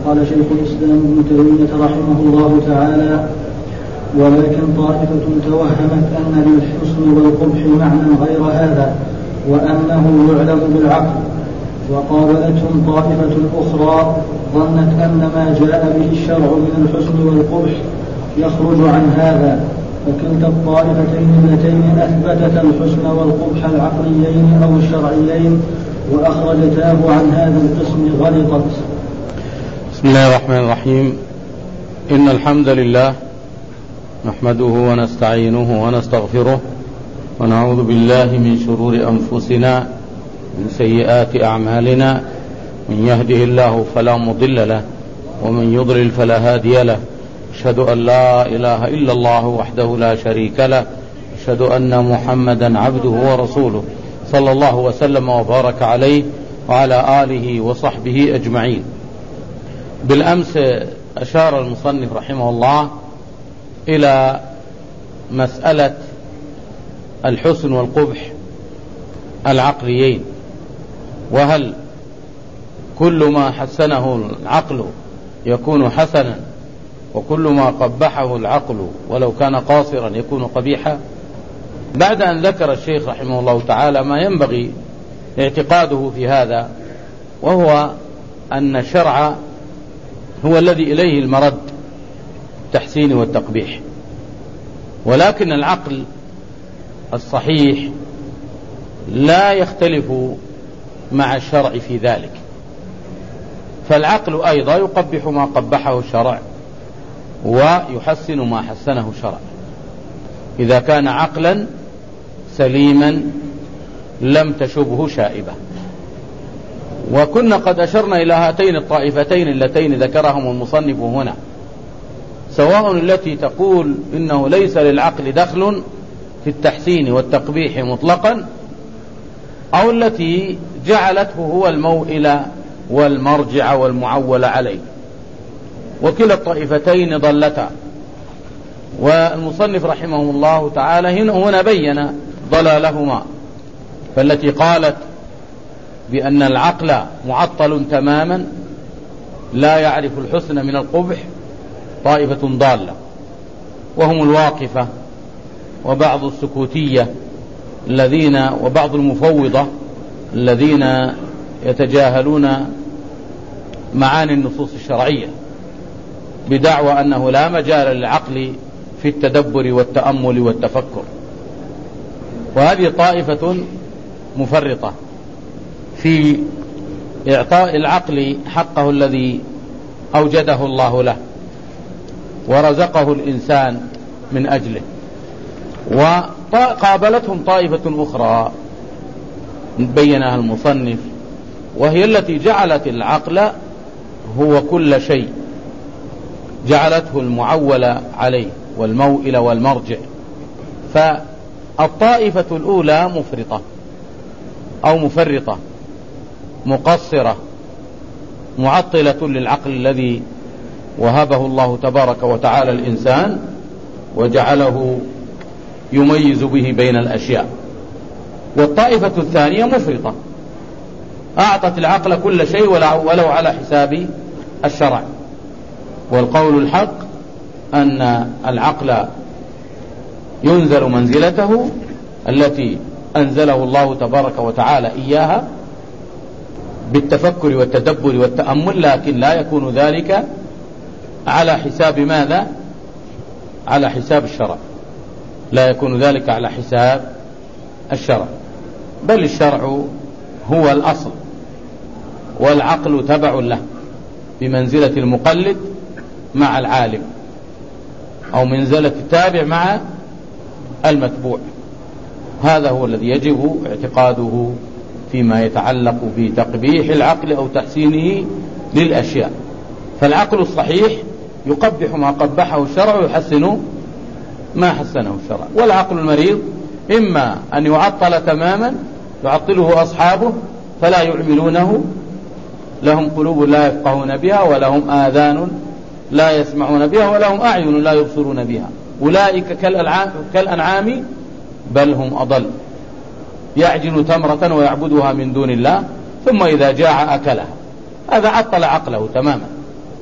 قال شيخ الإسلام ابن تيمية رحمه الله تعالى: ولكن طائفة توهمت أن للحسن والقبح معنى غير هذا وأنه يعلم بالعقل، وقابلتهم طائفة أخرى ظنت أن ما جاء به الشرع من الحسن والقبح يخرج عن هذا، فكلتا الطائفتين اللتين أثبتتا الحسن والقبح العقليين أو الشرعيين وأخرجتاه عن هذا القسم غلطت. بسم الله الرحمن الرحيم. إن الحمد لله نحمده ونستعينه ونستغفره ونعوذ بالله من شرور أنفسنا من سيئات أعمالنا، من يهده الله فلا مضل له ومن يضلل فلا هادي له. أشهد أن لا إله إلا الله وحده لا شريك له، أشهد أن محمدا عبده ورسوله صلى الله وسلم وبارك عليه وعلى آله وصحبه أجمعين. بالأمس أشار المصنف رحمه الله إلى مسألة الحسن والقبح العقليين، وهل كل ما حسنه العقل يكون حسنا وكل ما قبحه العقل ولو كان قاصرا يكون قبيحا؟ بعد أن ذكر الشيخ رحمه الله تعالى ما ينبغي اعتقاده في هذا، وهو أن الشرع هو الذي إليه المرد التحسين والتقبيح، ولكن العقل الصحيح لا يختلف مع الشرع في ذلك، فالعقل أيضا يقبح ما قبحه الشرع ويحسن ما حسنه الشرع إذا كان عقلا سليما لم تشبه شائبة. وكنا قد أشرنا إلى هاتين الطائفتين اللتين ذكرهم المصنف هنا، سواء التي تقول إنه ليس للعقل دخل في التحسين والتقبيح مطلقا، أو التي جعلته هو الموئل والمرجع والمعول عليه، وكلا الطائفتين ضلتا. والمصنف رحمه الله تعالى هنا بين ضلالهما، فالتي قالت بأن العقل معطل تماما لا يعرف الحسن من القبح طائفة ضالة، وهم الواقفة وبعض السكوتية الذين وبعض المفوضة الذين يتجاهلون معاني النصوص الشرعية بدعوى أنه لا مجال للعقل في التدبر والتأمل والتفكر. وهذه طائفة مفرطة في إعطاء العقل حقه الذي أوجده الله له ورزقه الإنسان من أجله. وقابلتهم طائفة أخرى بينها المصنف، وهي التي جعلت العقل هو كل شيء، جعلته المعول عليه والموئل والمرجع. فالطائفة الأولى مفرطة أو مفرطة مقصرة معطلة للعقل الذي وهبه الله تبارك وتعالى الإنسان وجعله يميز به بين الأشياء. والطائفة الثانية مفرطة أعطت العقل كل شيء ولو على حساب الشرع. والقول الحق أن العقل ينزل منزلته التي أنزله الله تبارك وتعالى إياها بالتفكر والتدبر والتأمل، لكن لا يكون ذلك على حساب ماذا؟ على حساب الشرع، لا يكون ذلك على حساب الشرع، بل الشرع هو الأصل والعقل تبع له بمنزلة المقلد مع العالم، أو منزلة التابع مع المتبوع. هذا هو الذي يجب اعتقاده فيما يتعلق بتقبيح العقل أو تحسينه للأشياء. فالعقل الصحيح يقبح ما قبحه الشرع ويحسن ما حسنه الشرع. والعقل المريض إما أن يعطل تماما يعطله أصحابه فلا يعملونه، لهم قلوب لا يفقهون بها ولهم آذان لا يسمعون بها ولهم أعين لا يبصرون بها، أولئك كالأنعام بل هم أضل، يعجن تمرة ويعبدها من دون الله ثم إذا جاع أكلها. هذا عطل عقله تماما.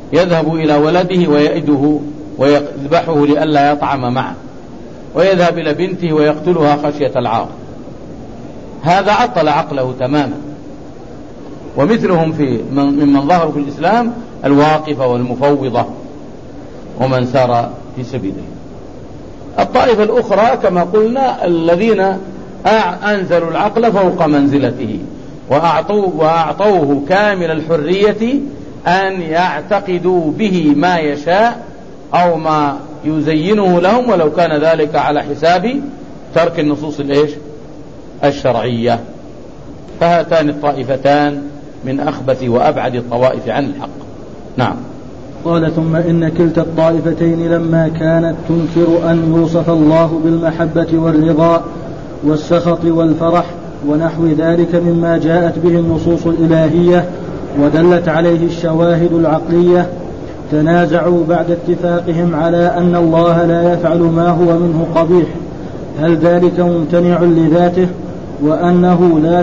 يذهب إلى ولده ويئده ويذبحه لئلا يطعم معه، ويذهب إلى بنته ويقتلها خشية العار. هذا عطل عقله تماما. ومثلهم ممن ظهروا في الإسلام الواقفة والمفوضة ومن سار في سبيله. الطائفة الأخرى كما قلنا الذين أنزلوا العقل فوق منزلته وأعطوه كامل الحرية أن يعتقدوا به ما يشاء أو ما يزينه لهم، ولو كان ذلك على حساب ترك النصوص الشرعية. فهاتان الطائفتان من أخبث وأبعد الطوائف عن الحق. نعم. قال: ثم إن كلتا الطائفتين لما كانت تنكر أن يوصف الله بالمحبة والرضا والسخط والفرح ونحو ذلك مما جاءت به النصوص الإلهية ودلت عليه الشواهد العقلية، تنازعوا بعد اتفاقهم على أن الله لا يفعل ما هو منه قبيح، هل ذلك ممتنع لذاته، وأنه لا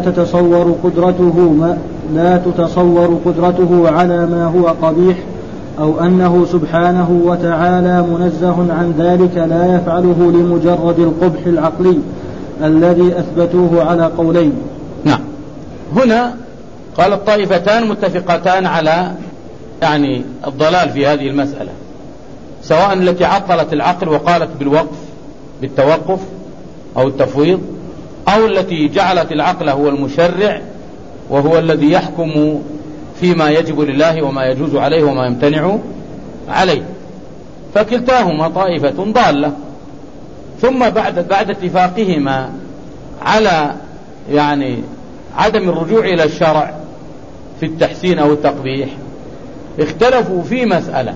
تتصور قدرته على ما هو قبيح، أو أنه سبحانه وتعالى منزه عن ذلك لا يفعله لمجرد القبح العقلي الذي أثبتوه على قولين. نعم. هنا قال الطائفتان متفقتان على الضلال في هذه المسألة، سواء التي عطلت العقل وقالت بالتوقف أو التفويض، أو التي جعلت العقل هو المشرع وهو الذي يحكم فيما يجب لله وما يجوز عليه وما يمتنع عليه. فكلتاهما طائفة ضالة. ثم بعد اتفاقهما على عدم الرجوع إلى الشرع في التحسين أو التقبيح، اختلفوا في مسألة،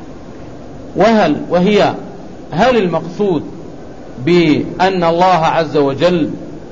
هل المقصود بأن الله عز وجل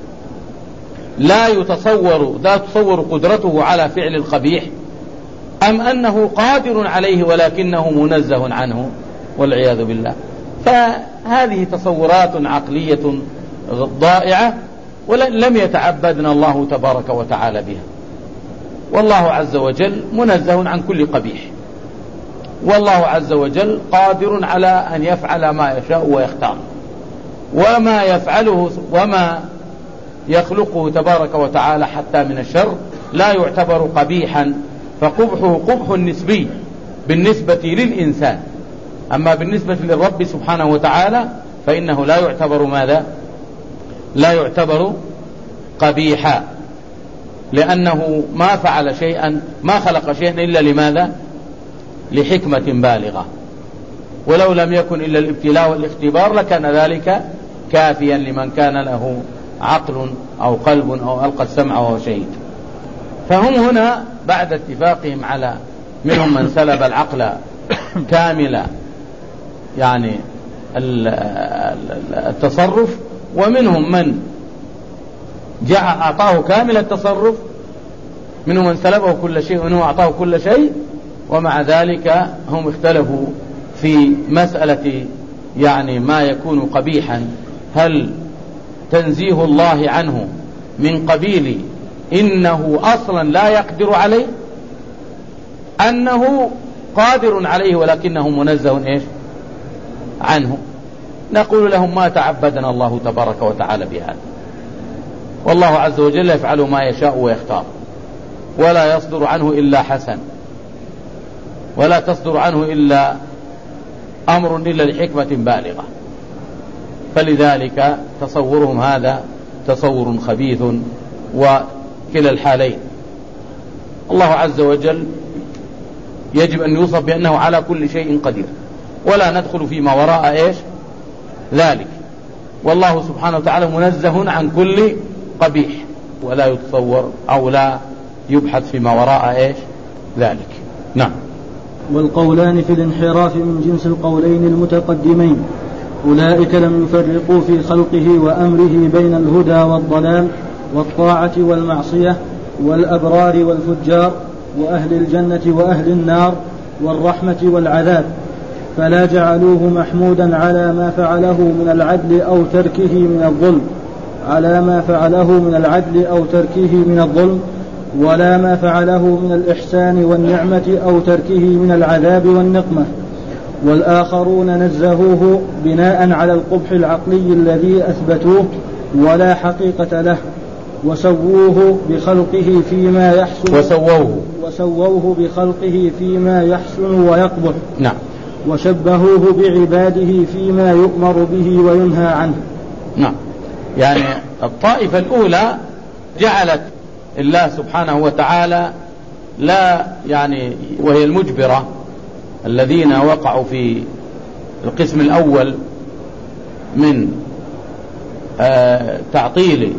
لا تصور قدرته على فعل القبيح، أم أنه قادر عليه ولكنه منزه عنه والعياذ بالله. فهذه تصورات عقلية ضائعة ولم يتعبدنا الله تبارك وتعالى بها. والله عز وجل منزه عن كل قبيح، والله عز وجل قادر على أن يفعل ما يشاء ويختار، وما يفعله وما يخلقه تبارك وتعالى حتى من الشر لا يعتبر قبيحا، فقبحه قبح نسبي بالنسبة للإنسان، أما بالنسبة للرب سبحانه وتعالى فإنه لا يعتبر قبيحا، لأنه ما فعل شيئا، ما خلق شيئا إلا لماذا؟ لحكمة بالغة، ولو لم يكن إلا الابتلاء والاختبار لكان ذلك كافيا لمن كان له عقل أو قلب أو ألقى السمع وهو شهيد. فهم هنا بعد اتفاقهم على منهم من سلب العقل كامل التصرف، ومنهم من أعطاه كامل التصرف، منهم من سلبه كل شيء ومنهم أعطاه كل شيء. ومع ذلك هم اختلفوا في مسألة ما يكون قبيحا، هل تنزيه الله عنه من قبيل إنه أصلا لا يقدر عليه، أنه قادر عليه ولكنه منزه عنه. نقول لهم ما تعبدنا الله تبارك وتعالى بهذا، والله عز وجل يفعل ما يشاء ويختار، ولا يصدر عنه إلا حسن، ولا تصدر عنه إلا أمر إلا لحكمة بالغة. فلذلك تصورهم هذا تصور خبيث وكلا الحالين. الله عز وجل يجب أن يوصف بأنه على كل شيء قدير، ولا ندخل فيما وراء ذلك. والله سبحانه وتعالى منزه عن كل قبيح، ولا يتصور أو لا يبحث فيما وراء ذلك. نعم. والقولان في الانحراف من جنس القولين المتقدمين، أولئك لم يفرقوا في خلقه وأمره بين الهدى والضلال والطاعة والمعصية والأبرار والفجار وأهل الجنة وأهل النار والرحمة والعذاب، فلا جعلوه محمودا على ما فعله من العدل أو تركه من الظلم، ولا ما فعله من الإحسان والنعمة أو تركه من العذاب والنقمة. والآخرون نزهوه بناء على القبح العقلي الذي أثبتوه ولا حقيقة له، وسووه بخلقه فيما يحسن ويقبح. نعم. وشبهوه بعباده فيما يؤمر به وينهى عنه. نعم. يعني الطائفة الأولى جعلت الله سبحانه وتعالى لا يعني وهي المجبرة، الذين وقعوا في القسم الأول من تعطيل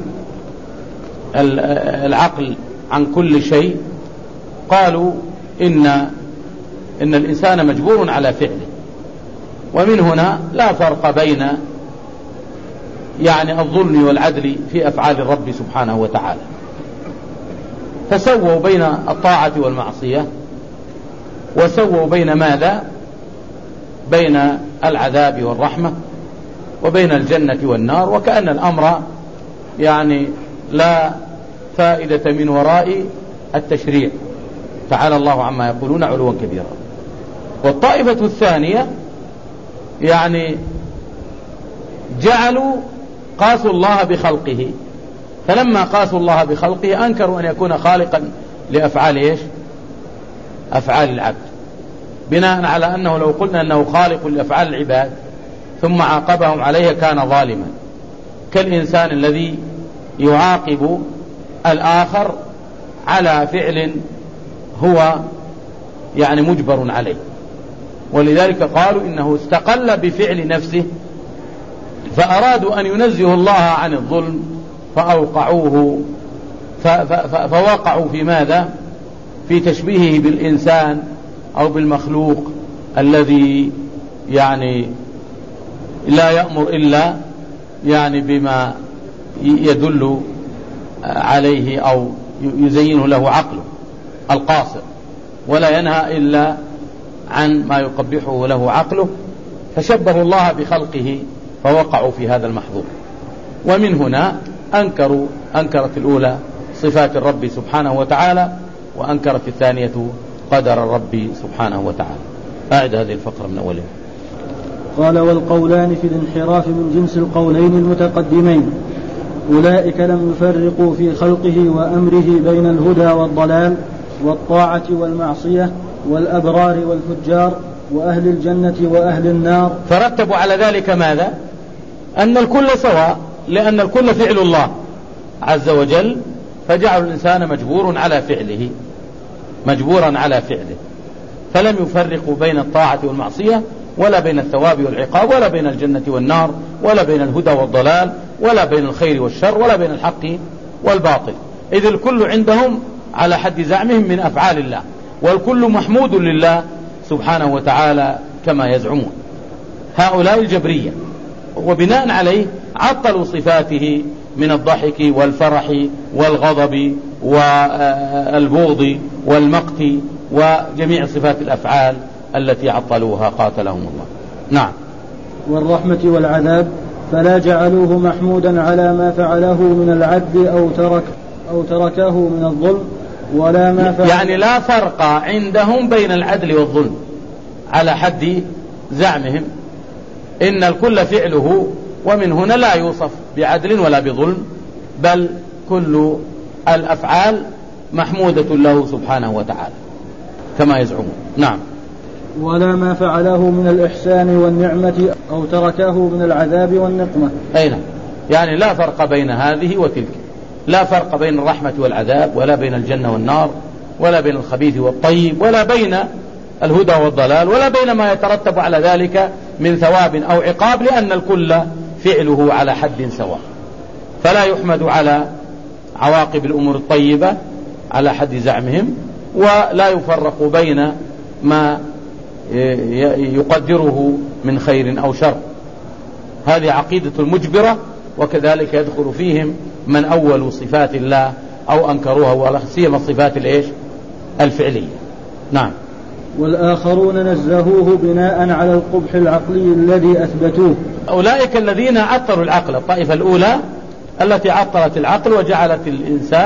العقل عن كل شيء، قالوا إن الإنسان مجبور على فعله. ومن هنا لا فرق بين يعني الظلم والعدل في أفعال الرب سبحانه وتعالى، فسووا بين الطاعة والمعصية، وسووا بين ماذا؟ بين العذاب والرحمة، وبين الجنة والنار، وكأن الأمر يعني لا فائدة من وراء التشريع، تعالى الله عما يقولون علوا كبيرا. والطائفة الثانية يعني قاسوا الله بخلقه، فلما قاسوا الله بخلقه أنكروا أن يكون خالقا لأفعال أفعال العبد، بناء على أنه لو قلنا أنه خالق لأفعال العباد ثم عاقبهم عليها كان ظالما، كالإنسان الذي يعاقب الآخر على فعل هو يعني مجبر عليه. ولذلك قالوا إنه استقل بفعل نفسه، فأرادوا أن ينزهوا الله عن الظلم فأوقعوه، فوقعوا في ماذا؟ في تشبيهه بالإنسان أو بالمخلوق الذي يعني لا يأمر إلا يعني بما يدل عليه أو يزينه له عقله القاصر، ولا ينهى إلا عن ما يقبحه له عقله، فشبهوا الله بخلقه فوقعوا في هذا المحظور. ومن هنا أنكرت الأولى صفات الرب سبحانه وتعالى، وأنكرت الثانية قدر الرب سبحانه وتعالى. أعد هذه الفقرة من أولها. قال: والقولان في الانحراف من جنس القولين المتقدمين. أولئك لم يفرقوا في خلقه وأمره بين الهدى والضلال والطاعة والمعصية والأبرار والفجار وأهل الجنة وأهل النار، فرتبوا على ذلك ماذا؟ أن الكل سواء، لأن الكل فعل الله عز وجل، فجعلوا الإنسان مجبورا على فعله، فلم يفرقوا بين الطاعة والمعصية، ولا بين الثواب والعقاب، ولا بين الجنة والنار، ولا بين الهدى والضلال، ولا بين الخير والشر، ولا بين الحق والباطل، إذ الكل عندهم على حد زعمهم من أفعال الله، والكل محمود لله سبحانه وتعالى كما يزعمون هؤلاء الجبرية. وبناء عليه عطلوا صفاته من الضحك والفرح والغضب والبغض والمقت وجميع صفات الأفعال التي عطلوها قاتلهم الله. نعم. والرحمة والعذاب فلا جعلوه محمودا على ما فعله من العدل أو تركه من الظلم، ولا ما فعله، يعني لا فرق عندهم بين العدل والظلم على حد زعمهم، إن الكل فعله، ومن هنا لا يوصف بعدل ولا بظلم، بل كل الأفعال محمودة له سبحانه وتعالى كما يزعمون. نعم. ولا ما فعله من الإحسان والنعمة أو تركه من العذاب والنقمة. أين يعني لا فرق بين هذه وتلك، لا فرق بين الرحمة والعذاب، ولا بين الجنة والنار، ولا بين الخبيث والطيب، ولا بين الهدى والضلال، ولا بين ما يترتب على ذلك من ثواب أو عقاب، لأن الكل فعله على حد سواء، فلا يحمد على عواقب الأمور الطيبة على حد زعمهم، ولا يفرق بين ما يقدره من خير أو شر. هذه عقيدة المجبرة، وكذلك يدخل فيهم من أولوا صفات الله أو أنكروها، ولا سيما الصفات الفعلية. نعم. والآخرون نزهوه بناء على القبح العقلي الذي أثبتوه. أولئك الذين عطلوا العقل، الطائفة الأولى التي عطلت العقل وجعلت الإنسان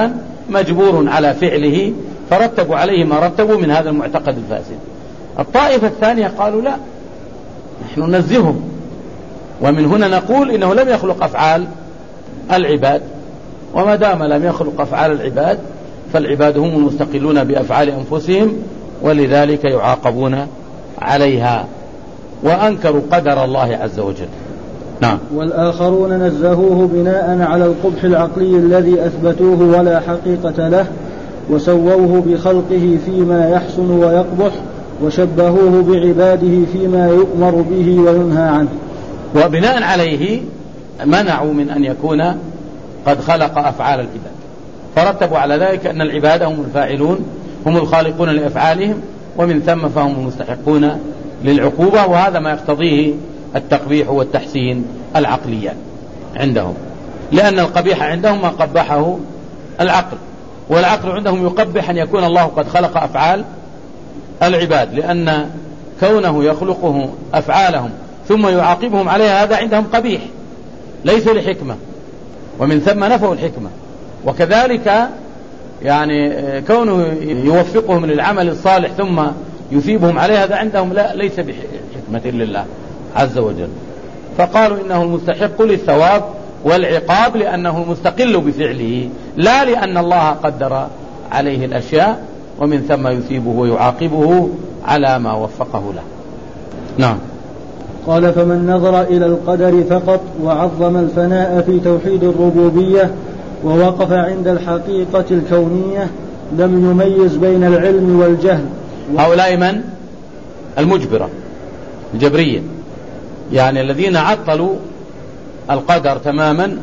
مجبور على فعله، فرتبوا عليه ما رتبوا من هذا المعتقد الفاسد. الطائفة الثانية قالوا لا، نحن ننزههم، ومن هنا نقول إنه لم يخلق أفعال العباد، وما دام لم يخلق أفعال العباد فالعباد هم المستقلون بأفعال أنفسهم، ولذلك يعاقبون عليها، وأنكروا قدر الله عز وجل. نعم. والآخرون نزهوه بناء على القبح العقلي الذي أثبتوه ولا حقيقة له، وسووه بخلقه فيما يحسن ويقبح، وشبهوه بعباده فيما يؤمر به وينهى عنه. وبناء عليه منعوا من أن يكون قد خلق أفعال العباد، فرتبوا على ذلك أن العباد هم الفاعلون، هم الخالقون لأفعالهم، ومن ثم فهم المستحقون للعقوبة، وهذا ما يقتضيه التقبيح والتحسين العقليان عندهم، لأن القبيح عندهم ما قبحه العقل، والعقل عندهم يقبح أن يكون الله قد خلق أفعال العباد، لأن كونه يخلقه أفعالهم ثم يعاقبهم عليها هذا عندهم قبيح ليس لحكمة، ومن ثم نفوا الحكمة. وكذلك يعني كونه يوفقهم للعمل الصالح ثم يثيبهم عليه هذا عندهم ليس بحكمة لله عز وجل، فقالوا إنه المستحق للثواب والعقاب لأنه مستقل بفعله، لا لأن الله قدر عليه الأشياء، ومن ثم يثيبه ويعاقبه على ما وفقه له. نعم. قال: فمن نظر إلى القدر فقط وعظم الفناء في توحيد الربوبية ووقف عند الحقيقة الكونية لم يميز بين العلم والجهل. هؤلاء من؟ المجبرة الجبرية، يعني الذين عطلوا القدر تماما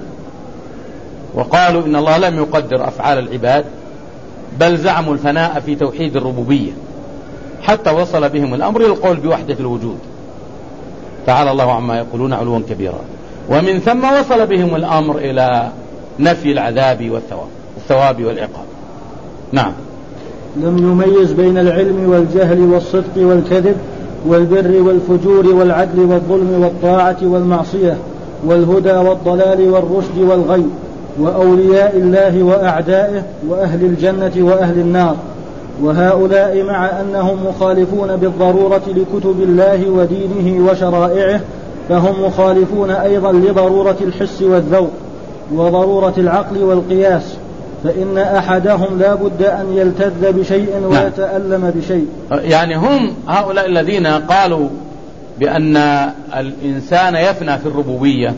وقالوا إن الله لم يقدر أفعال العباد، بل زعموا الفناء في توحيد الربوبية، حتى وصل بهم الأمر إلى القول بوحدة الوجود، تعالى الله عما يقولون علوا كبيرا، ومن ثم وصل بهم الأمر إلى نفي العذاب والثواب والعقاب. نعم. لم يميز بين العلم والجهل والصدق والكذب والبر والفجور والعدل والظلم والطاعة والمعصية والهدى والضلال والرشد والغي، وأولياء الله وأعدائه، وأهل الجنة وأهل النار. وهؤلاء مع أنهم مخالفون بالضرورة لكتب الله ودينه وشرائعه، فهم مخالفون أيضا لضرورة الحس والذوق وضرورة العقل والقياس، فإن أحدهم لا بد أن يلتذ بشيء ويتألم بشيء. يعني هم هؤلاء الذين قالوا بأن الإنسان يفنى في الربوبية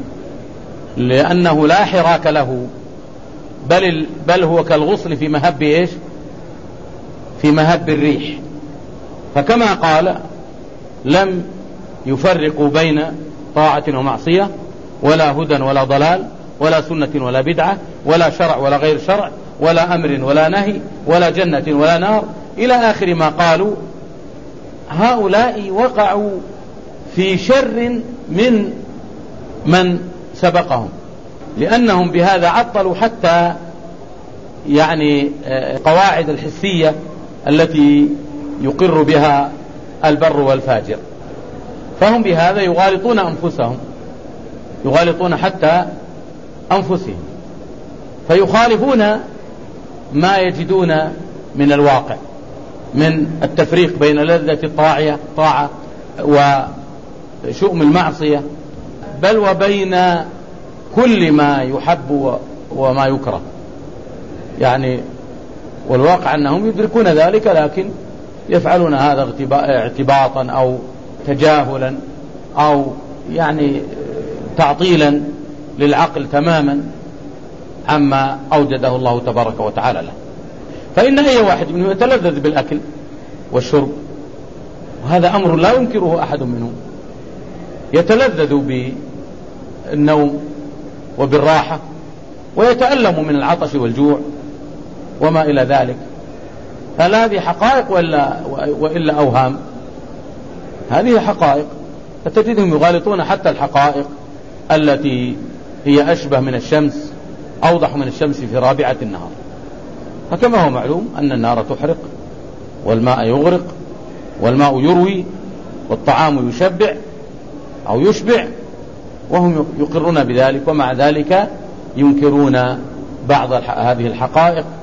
لأنه لا حراك له، بل هو كالغصن في مهب إيش؟ في مهب الريح. فكما قال لم يفرقوا بين طاعة ومعصية، ولا هدى ولا ضلال، ولا سنة ولا بدعة، ولا شرع ولا غير شرع، ولا أمر ولا نهي، ولا جنة ولا نار، إلى آخر ما قالوا. هؤلاء وقعوا في شر من سبقهم، لأنهم بهذا عطلوا حتى يعني قواعد الحسية التي يقر بها البر والفاجر، فهم بهذا يغالطون أنفسهم، يغالطون حتى أنفسهم، فيخالفون ما يجدون من الواقع من التفريق بين لذة الطاعة وشؤم المعصية، بل وبين كل ما يحب وما يكره. يعني والواقع أنهم يدركون ذلك، لكن يفعلون هذا اعتباطا أو تجاهلا أو يعني تعطيلا للعقل تماما عما أوجده الله تبارك وتعالى له. فإن أي واحد منهم يتلذذ بالأكل والشرب، وهذا أمر لا ينكره أحد منهم، يتلذذ بالنوم وبالراحة، ويتألم من العطش والجوع وما إلى ذلك. هل هذه حقائق وإلا أوهام؟ هذه حقائق، فتجدهم يغالطون حتى الحقائق التي هي أشبه من الشمس، أوضح من الشمس في رابعة النهار. فكما هو معلوم أن النار تحرق، والماء يغرق، والماء يروي، والطعام يشبع أو يشبع، وهم يقرون بذلك، ومع ذلك ينكرون بعض هذه الحقائق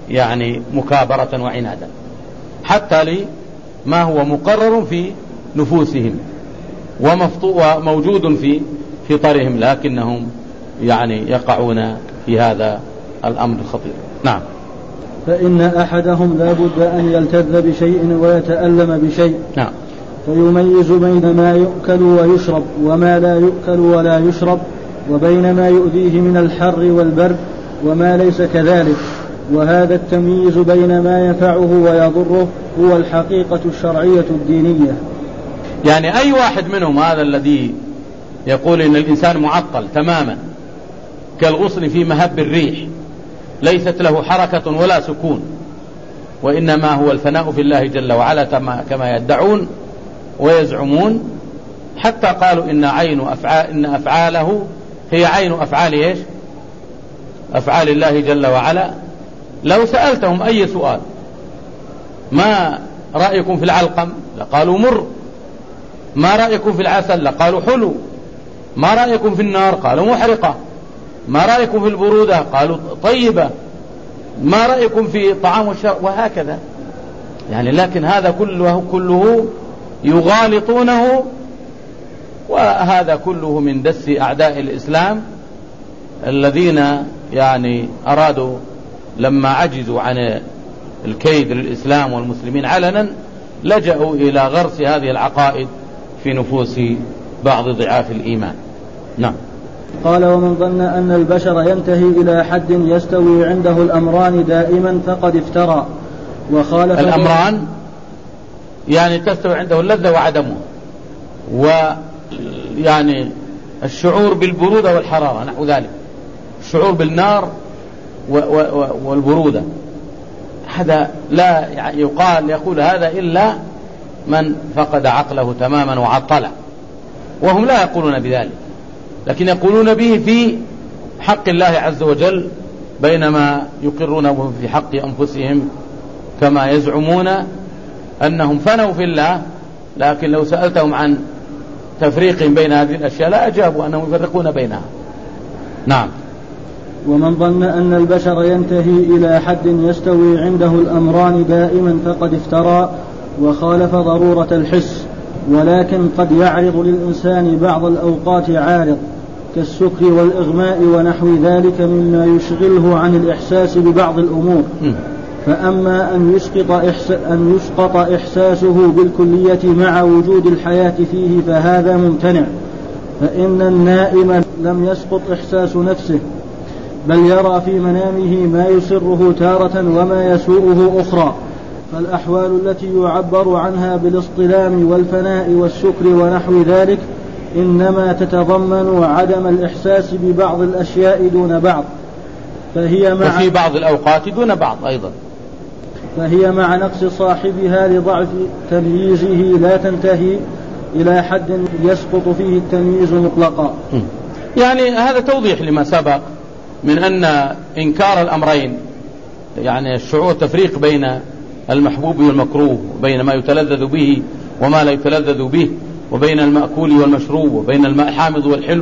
يعني مكابرة وعنادا، حتى لما هو مقرر في نفوسهم وموجود في فطرهم، لكنهم يعني يقعون في هذا الأمر الخطير. نعم. فإن أحدهم لا بد أن يلتذ بشيء ويتألم بشيء. نعم. فيميز بين ما يؤكل ويشرب وما لا يؤكل ولا يشرب، وبين ما يؤذيه من الحر والبرد وما ليس كذلك. وهذا التمييز بين ما ينفعه ويضره هو الحقيقة الشرعية الدينية. يعني أي واحد منهم، هذا الذي يقول إن الإنسان معطل تماما كالغصن في مهب الريح، ليست له حركة ولا سكون، وإنما هو الفناء في الله جل وعلا كما يدعون ويزعمون، حتى قالوا إن أفعاله هي عين أفعال إيش؟ أفعال الله جل وعلا. لو سألتهم أي سؤال، ما رأيكم في العلقم؟ لقالوا مر. ما رأيكم في العسل؟ لقالوا حلو. ما رأيكم في النار؟ قالوا محرقة. ما رأيكم في البرودة؟ قالوا طيبة. ما رأيكم في طعام والشراب؟ وهكذا يعني. لكن هذا كله يغالطونه، وهذا كله من دس أعداء الإسلام الذين يعني أرادوا لما عجزوا عن الكيد للإسلام والمسلمين علنا لجأوا إلى غرس هذه العقائد في نفوس بعض ضعاف الإيمان. نعم. قال: ومن ظن أن البشر ينتهي إلى حد يستوي عنده الأمران دائما فقد افترى وخالف. الأمران يعني تستوي عنده اللذة وعدمه، ويعني الشعور بالبرودة والحرارة نحو ذلك، الشعور بالنار والبرودة. هذا لا يقول هذا إلا من فقد عقله تماما وعطله، وهم لا يقولون بذلك، لكن يقولون به في حق الله عز وجل، بينما يقرونه في حق أنفسهم كما يزعمون أنهم فنوا في الله. لكن لو سألتهم عن تفريق بين هذه الأشياء لا أجابوا أنهم يفرقون بينها. نعم. ومن ظن أن البشر ينتهي إلى حد يستوي عنده الأمران دائما فقد افترى وخالف ضرورة الحس، ولكن قد يعرض للإنسان بعض الأوقات عارض كالسكر والإغماء ونحو ذلك مما يشغله عن الإحساس ببعض الأمور. فأما أن يسقط إحساسه بالكلية مع وجود الحياة فيه فهذا ممتنع، فإن النائم لم يسقط إحساس نفسه، بل يرى في منامه ما يسره تارة وما يسوءه أخرى. فالأحوال التي يعبر عنها بالاصطلام والفناء والسكر ونحو ذلك إنما تتضمن عدم الإحساس ببعض الأشياء دون بعض، وفي بعض الأوقات دون بعض أيضا، فهي مع نقص صاحبها لضعف تمييزه لا تنتهي إلى حد يسقط فيه التمييز مطلقا. يعني هذا توضيح لما سبق من أن إنكار الأمرين، يعني الشعور تفريق بين المحبوب والمكروه، وبين ما يتلذذ به وما لا يتلذذ به، وبين المأكول والمشروب، وبين الماء الحامض والحلو،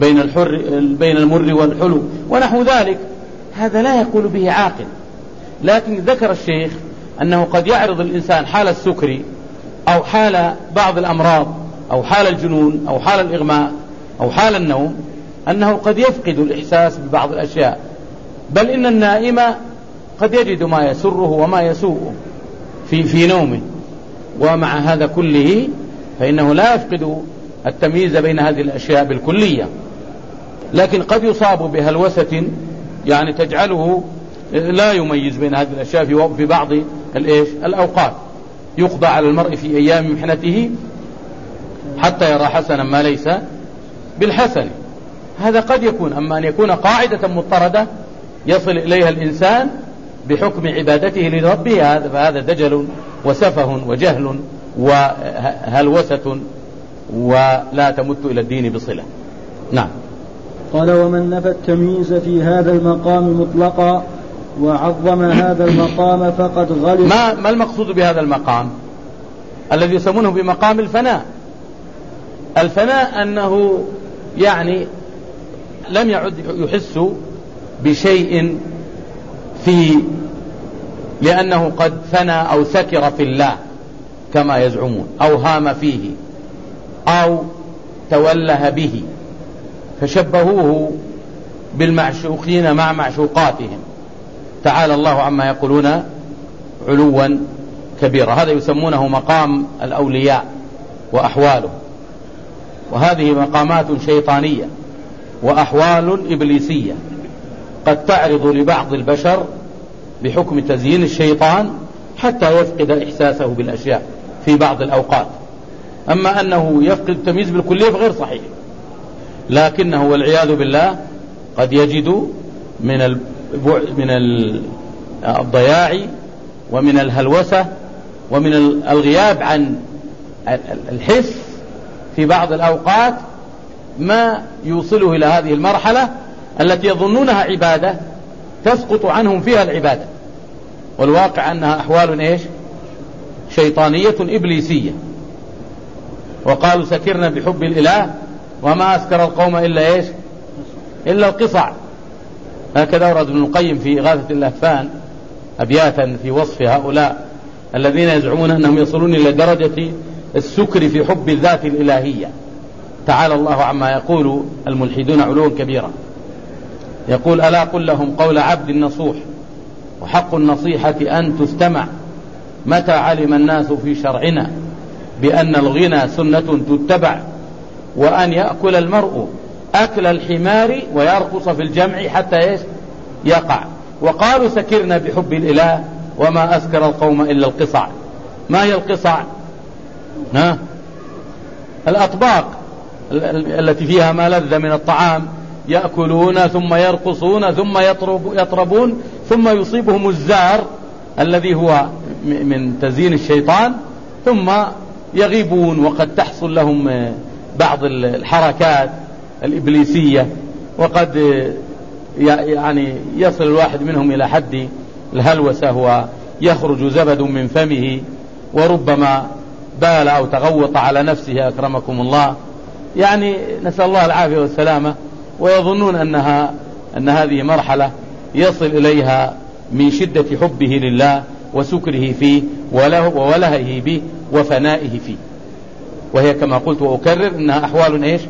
بين المر والحلو ونحو ذلك، هذا لا يقول به عاقل. لكن ذكر الشيخ أنه قد يعرض الإنسان حال السكر أو حال بعض الأمراض أو حال الجنون أو حال الإغماء أو حال النوم، أنه قد يفقد الإحساس ببعض الأشياء، بل إن النائم قد يجد ما يسره وما يسوءه في نومه، ومع هذا كله فإنه لا يفقد التمييز بين هذه الأشياء بالكلية، لكن قد يصاب بهلوسة يعني تجعله لا يميز بين هذه الأشياء في بعض الأوقات. يقضى على المرء في أيام محنته حتى يرى حسنا ما ليس بالحسن. هذا قد يكون. أما أن يكون قاعدة مضطردة يصل إليها الإنسان بحكم عبادته لربه، فهذا دجل وسفه وجهل وهلوسة ولا تمت إلى الدين بصلة. نعم. قال: ومن نفى التمييز في هذا المقام مطلقا وعظم هذا المقام فقد غلط. ما المقصود بهذا المقام الذي يسمونه بمقام الفناء؟ الفناء أنه يعني لم يعد يحس بشيء في لأنه قد فنى أو سكر في الله كما يزعمون، أو هام فيه، أو توله به، فشبهوه بالمعشوقين مع معشوقاتهم، تعالى الله عما يقولون علوا كبيرا. هذا يسمونه مقام الأولياء وأحواله، وهذه مقامات شيطانية وأحوال إبليسية قد تعرض لبعض البشر بحكم تزيين الشيطان حتى يفقد إحساسه بالأشياء في بعض الأوقات. أما أنه يفقد التمييز بالكلية فغير صحيح، لكنه والعياذ بالله قد يجد من الضياع ومن الهلوسة ومن الغياب عن الحس في بعض الأوقات ما يوصله إلى هذه المرحلة التي يظنونها عبادة تسقط عنهم فيها العبادة، والواقع أنها أحوال شيطانية إبليسية. وقالوا سكرنا بحب الإله وما أسكر القوم إلا إلا القصع. هكذا ورد ابن القيم في إغاثة اللهفان أبياتا في وصف هؤلاء الذين يزعمون أنهم يصلون إلى درجة السكر في حب الذات الإلهية. تعالى الله عما يقول الملحدون علوا كبيرا. يقول ألا قل لهم قول عبد النصوح وحق النصيحة أن تستمع متى علم الناس في شرعنا بأن الغنى سنة تتبع وأن يأكل المرء أكل الحمار ويرقص في الجمع حتى يقع. وقالوا سكرنا بحب الإله وما أسكر القوم إلا القصع. ما هي القصع؟ الأطباق التي فيها ما لذ من الطعام، يأكلون ثم يرقصون ثم يطربون ثم يصيبهم الزار الذي هو من تزيين الشيطان ثم يغيبون، وقد تحصل لهم بعض الحركات الإبليسية، وقد يعني يصل الواحد منهم إلى حد الهلوسة ويخرج زبد من فمه، وربما بال أو تغوط على نفسه أكرمكم الله، يعني نسأل الله العافية والسلامة، ويظنون أن هذه مرحلة يصل إليها من شدة حبه لله وسكره فيه ولهه به وفنائه فيه. وهي كما قلت وأكرر أنها أحوال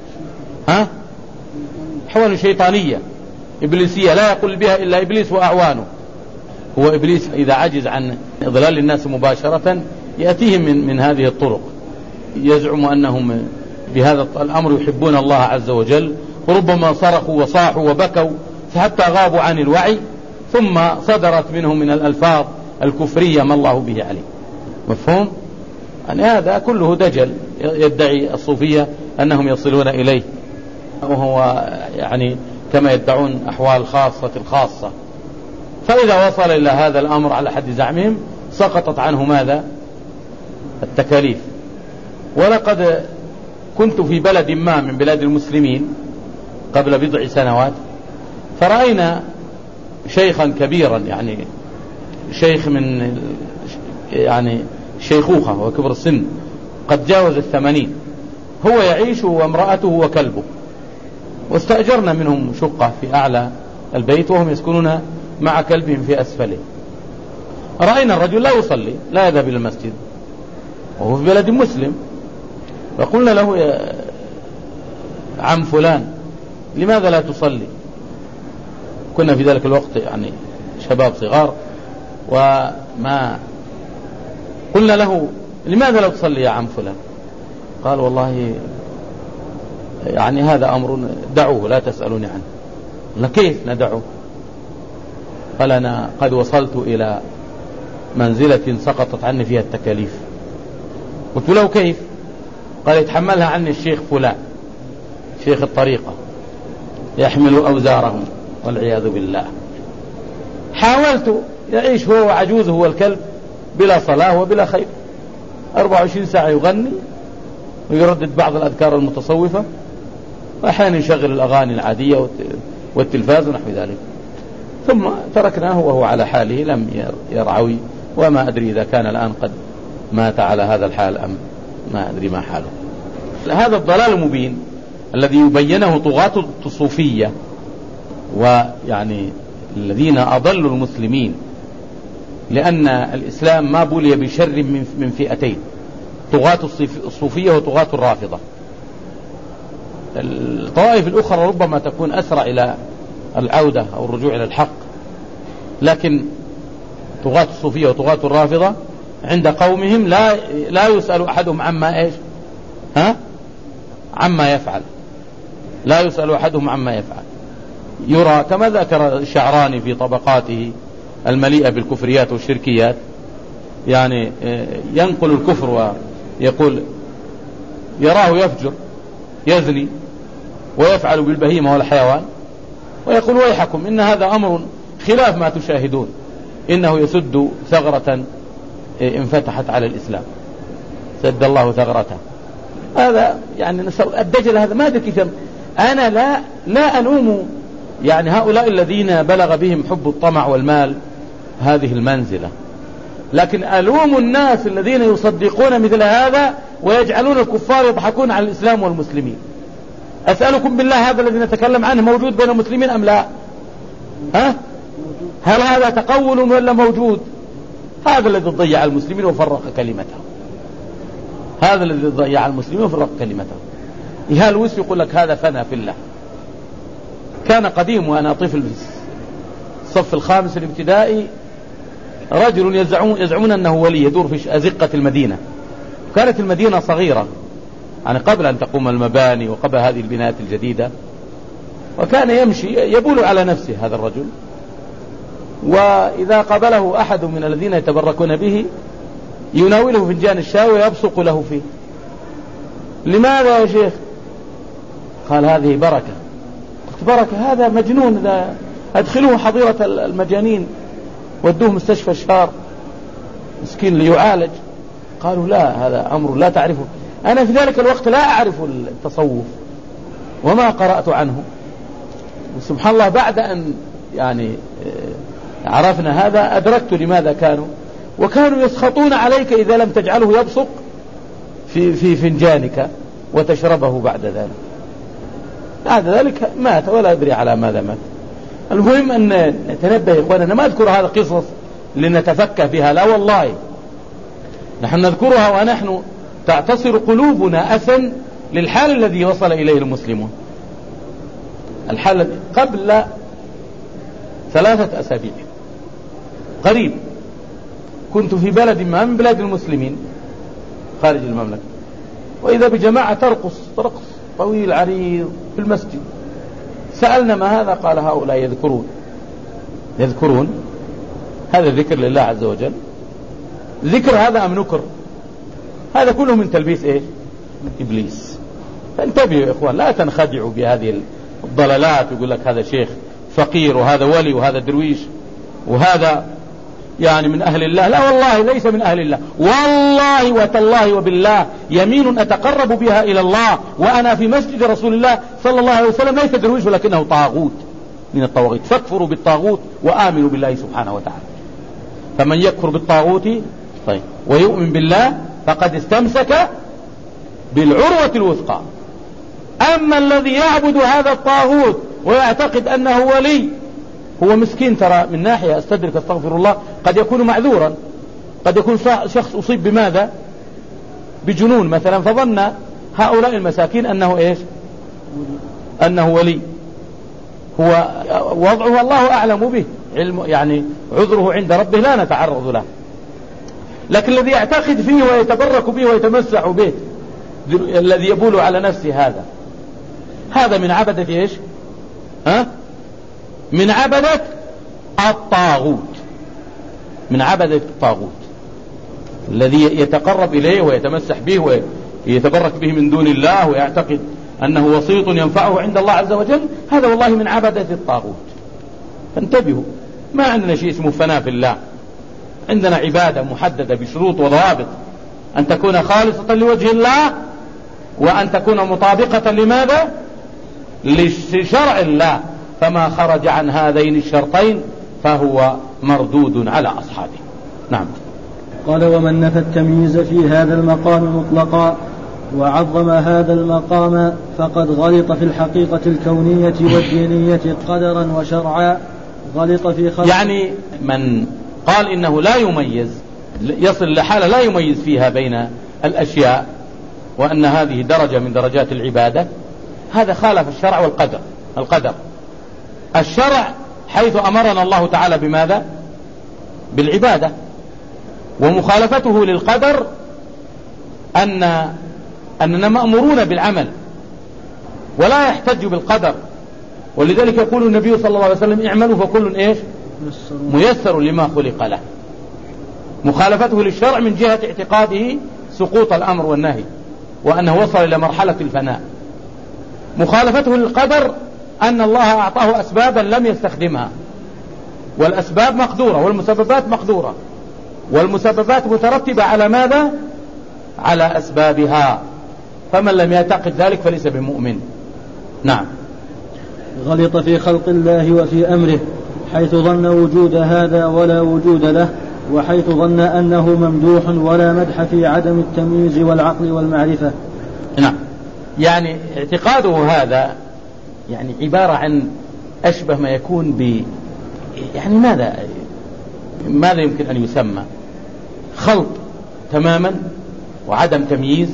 أحوال شيطانية إبليسية لا يقول بها إلا إبليس وأعوانه. هو إبليس إذا عجز عن إضلال الناس مباشرة يأتيهم من هذه الطرق، يزعم أنهم بهذا الأمر يحبون الله عز وجل، وربما صرخوا وصاحوا وبكوا حتى غابوا عن الوعي، ثم صدرت منهم من الألفاظ الكفرية ما الله به عليه. مفهوم؟ يعني هذا كله دجل يدعي الصوفية أنهم يصلون إليه، وهو يعني كما يدعون أحوال خاصة الخاصة. فإذا وصل إلى هذا الأمر على حد زعمهم سقطت عنه ماذا؟ التكاليف. ولقد كنت في بلد ما من بلاد المسلمين قبل بضع سنوات، فرأينا شيخا كبيرا، يعني شيخ من يعني شيخوخة وكبر السن، قد جاوز 80، هو يعيش وامرأته وكلبه، واستأجرنا منهم شقة في أعلى البيت وهم يسكنون مع كلبهم في أسفله. رأينا الرجل لا يصلي، لا يذهب إلى المسجد وهو في بلد مسلم، فقلنا له يا عم فلان لماذا لا تصلي؟ كنا في ذلك الوقت يعني شباب صغار، وما قلنا له لماذا لا تصلي يا عم فلان؟ قال والله يعني هذا أمر دعوه لا تسألوني عنه. قلنا كيف ندعوه؟ قال أنا قد وصلت إلى منزلة سقطت عني فيها التكاليف. قلت له كيف؟ قال يتحملها عني الشيخ فلان، شيخ الطريقة، يحمل أوزارهم والعياذ بالله. حاولت، يعيش هو وعجوزه والكلب بلا صلاة وبلا خير، 24 ساعة يغني ويردد بعض الأذكار المتصوفة، وأحيانا يشغل الأغاني العادية والتلفاز ونحو ذلك. ثم تركناه وهو على حاله لم يرعوي، وما أدري إذا كان الآن قد مات على هذا الحال أم ما أدري ما حاله. هذا الضلال المبين الذي يبينه طغاة الصوفية، ويعني الذين أضلوا المسلمين لأن الإسلام ما بولي بشر من فئتين، طغاة الصوفية وطغاة الرافضة. الطوائف الأخرى ربما تكون أسرع إلى العودة أو الرجوع إلى الحق، لكن طغاة الصوفية وطغاة الرافضة عند قومهم لا يسأل أحدهم عما إيش عما يفعل، لا يسأل أحدهم عما يفعل. يرى كما ذكر الشعراني في طبقاته المليئة بالكفريات والشركيات، يعني ينقل الكفر ويقول يراه يفجر يزني ويفعل بالبهيمة والحيوان، ويقول ويحكم إن هذا أمر خلاف ما تشاهدون، إنه يسد ثغرة انفتحت على الإسلام، سد الله ثغرته. هذا يعني الدجل هذا ما أدري كيف. أنا لا ألوم يعني هؤلاء الذين بلغ بهم حب الطمع والمال هذه المنزلة، لكن ألوم الناس الذين يصدقون مثل هذا ويجعلون الكفار يضحكون على الإسلام والمسلمين. أسألكم بالله، هذا الذي نتكلم عنه موجود بين المسلمين أم لا؟ هل هذا تقول ولا موجود؟ هذا الذي ضيع المسلمين وفرق كلمتهم، هذا الذي ضيع المسلمين وفرق كلمتهم. إيهال ويس يقول لك هذا فنى في الله. كان قديم وأنا طفل في الصف الخامس الابتدائي رجل يزعمون أنه ولي يدور في أزقة المدينة. كانت المدينة صغيرة يعني قبل أن تقوم المباني وقبل هذه البنايات الجديدة، وكان يمشي يبول على نفسه هذا الرجل، وإذا قابله أحد من الذين يتبركون به يناوله فنجان الشاي ويبصق له فيه. لماذا يا شيخ؟ قال هذه بركة. قلت بركة؟ هذا مجنون، إذا أدخلوه حظيرة المجانين ودوه مستشفى الشار مسكين ليعالج. قالوا لا، هذا أمر لا تعرفه. أنا في ذلك الوقت لا أعرف التصوف وما قرأت عنه، وسبحان الله بعد أن يعني عرفنا هذا أدركت لماذا وكانوا يسخطون عليك إذا لم تجعله يبصق في فنجانك وتشربه بعد ذلك. بعد ذلك مات ولا أدري على ماذا مات. المهم أن نتنبه يا إخواننا، ما أذكر هذا قصص لنتفكه بها، لا والله، نحن نذكرها ونحن تعتصر قلوبنا أسا للحال الذي وصل إليه المسلمون. الحال قبل 3 أسابيع قريب كنت في بلد ما من بلاد المسلمين خارج المملكة، وإذا بجماعة ترقص رقص طويل عريض في المسجد. سألنا ما هذا؟ قال هؤلاء يذكرون هذا الذكر لله عز وجل. ذكر هذا أم نكر؟ هذا كله من تلبيس إيه؟ إبليس. فانتبهوا يا إخوان، لا تنخدعوا بهذه الضلالات ويقول لك هذا شيخ فقير وهذا ولي وهذا درويش وهذا يعني من أهل الله. لا والله، ليس من أهل الله، والله وتالله وبالله يمين أتقرب بها إلى الله وأنا في مسجد رسول الله صلى الله عليه وسلم ليس درويش ولكنه طاغوت من الطواغيت. فاكفروا بالطاغوت وآمنوا بالله سبحانه وتعالى. فمن يكفر بالطاغوت طيب ويؤمن بالله فقد استمسك بالعروة الوثقى. أما الذي يعبد هذا الطاغوت ويعتقد أنه ولي هو مسكين. ترى من ناحية استدرك استغفر الله قد يكون معذورا، قد يكون شخص أصيب بماذا؟ بجنون مثلا، فظن هؤلاء المساكين أنه إيش؟ أنه ولي. هو وضعه الله أعلم به، يعني عذره عند ربه لا نتعرض له. لكن الذي يعتقد فيه ويتبرك به ويتمسح به الذي يبول على نفسه هذا من عبدة إيش؟ من عبدة الطاغوت. من عبدة الطاغوت الذي يتقرب إليه ويتمسح به ويتبرك به من دون الله ويعتقد أنه وسيط ينفعه عند الله عز وجل. هذا والله من عبدة الطاغوت. فانتبهوا، ما عندنا شيء اسمه فناء في الله. عندنا عبادة محددة بشروط وضوابط، أن تكون خالصة لوجه الله، وأن تكون مطابقة لماذا؟ لشرع الله. فما خرج عن هذين الشرطين فهو مردود على أصحابه. نعم. قال ومن نفى التمييز في هذا المقام مطلقا وعظم هذا المقام فقد غلط في الحقيقة الكونية والدينية قدرا وشرعا، غلط في خلق. يعني من قال إنه لا يميز، يصل لحالة لا يميز فيها بين الأشياء، وأن هذه درجة من درجات العبادة، هذا خالف الشرع والقدر. الشرع حيث أمرنا الله تعالى بماذا؟ بالعبادة، ومخالفته للقدر أننا مأمورون بالعمل ولا يحتج بالقدر. ولذلك يقول النبي صلى الله عليه وسلم اعملوا فكل إيش؟ ميسر لما خلق له. مخالفته للشرع من جهة اعتقاده سقوط الأمر والنهي، وأنه وصل إلى مرحلة الفناء. مخالفته للقدر أن الله أعطاه أسبابا لم يستخدمها، والأسباب مقدورة والمسببات مقدورة، والمسببات مترتبة على ماذا؟ على أسبابها، فمن لم يعتقد ذلك فليس بمؤمن. نعم. غلط في خلق الله وفي أمره، حيث ظن وجود هذا ولا وجود له، وحيث ظن أنه ممدوح ولا مدح في عدم التمييز والعقل والمعرفة. نعم، يعني اعتقاده هذا يعني عبارة عن أشبه ما يكون يعني ماذا يمكن أن يسمى؟ خلط تماما، وعدم تمييز،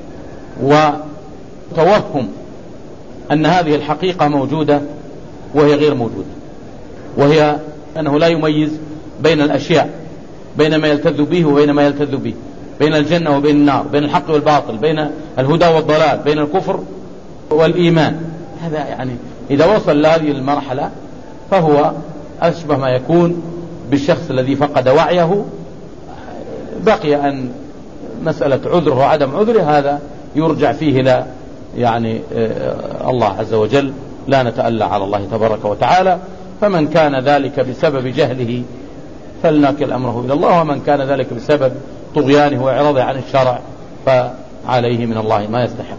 وتوهم أن هذه الحقيقة موجودة وهي غير موجودة، وهي أنه لا يميز بين الأشياء، بين ما يلتذ به وبين ما يلتذ به، بين الجنة وبين النار، بين الحق والباطل، بين الهدى والضلال، بين الكفر والإيمان. هذا يعني إذا وصل لهذه المرحلة فهو أشبه ما يكون بالشخص الذي فقد وعيه. بقي أن مسألة عذره وعدم عذره هذا يرجع فيه إلى يعني الله عز وجل، لا نتألى على الله تبارك وتعالى. فمن كان ذلك بسبب جهله فلنكل أمره إلى الله، ومن كان ذلك بسبب طغيانه وإعراضه عن الشرع فعليه من الله ما يستحق.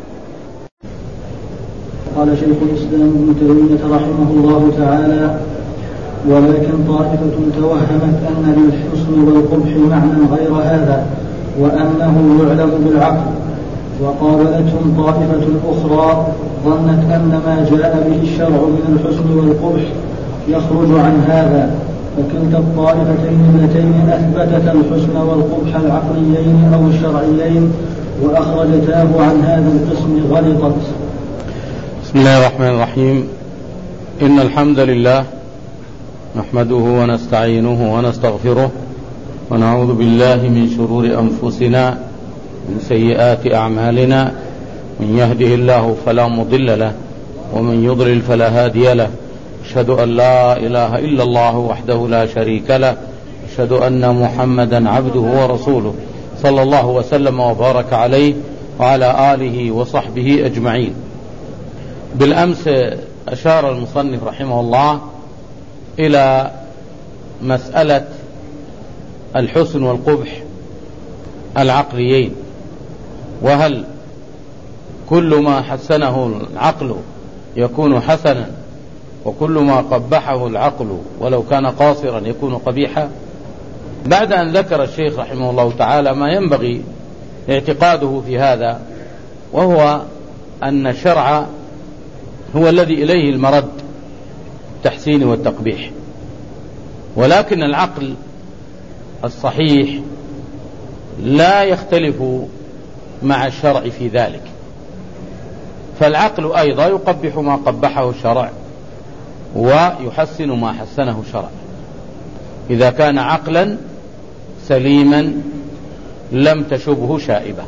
قال شيخ الإسلام ابن تيمية رحمه الله تعالى: ولكن طائفة توهمت أن للحسن والقبح معنى غير هذا، وأنه يعلم بالعقل. وقابلتهم طائفة أخرى ظنت أن ما جاء به الشرع من الحسن والقبح يخرج عن هذا، فكلتا الطائفتين اللتين أثبتتا الحسن والقبح العقليين أو الشرعيين وأخرجتاه عن هذا القسم غلطت. بسم الله الرحمن الرحيم. إن الحمد لله نحمده ونستعينه ونستغفره، ونعوذ بالله من شرور أنفسنا من سيئات أعمالنا، من يهده الله فلا مضل له، ومن يضلل فلا هادي له. أشهد أن لا إله إلا الله وحده لا شريك له، أشهد أن محمدا عبده ورسوله، صلى الله وسلم وبارك عليه وعلى آله وصحبه أجمعين. بالأمس أشار المصنف رحمه الله إلى مسألة الحسن والقبح العقليين، وهل كل ما حسنه العقل يكون حسنا، وكل ما قبحه العقل ولو كان قاصرا يكون قبيحا. بعد أن ذكر الشيخ رحمه الله تعالى ما ينبغي اعتقاده في هذا، وهو أن الشرع هو الذي إليه المرد التحسين والتقبيح، ولكن العقل الصحيح لا يختلف مع الشرع في ذلك، فالعقل أيضا يقبح ما قبحه الشرع ويحسن ما حسنه الشرع. إذا كان عقلا سليما لم تشبه شائبة.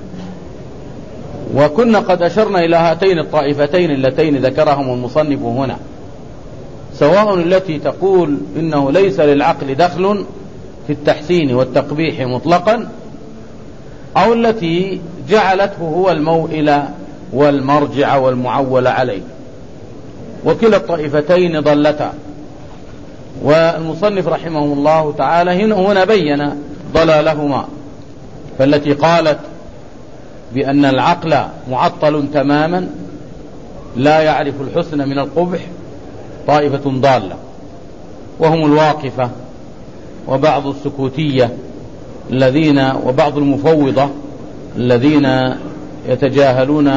وكنا قد أشرنا إلى هاتين الطائفتين اللتين ذكرهم المصنف هنا، سواء التي تقول إنه ليس للعقل دخل في التحسين والتقبيح مطلقا، أو التي جعلته هو الموئل والمرجع والمعول عليه، وكلا الطائفتين ضلتا. والمصنف رحمه الله تعالى هنا بين ضلالهما، فالتي قالت بأن العقل معطل تماما لا يعرف الحسن من القبح طائفة ضالة، وهم الواقفة وبعض السكوتية الذين وبعض المفوضة الذين يتجاهلون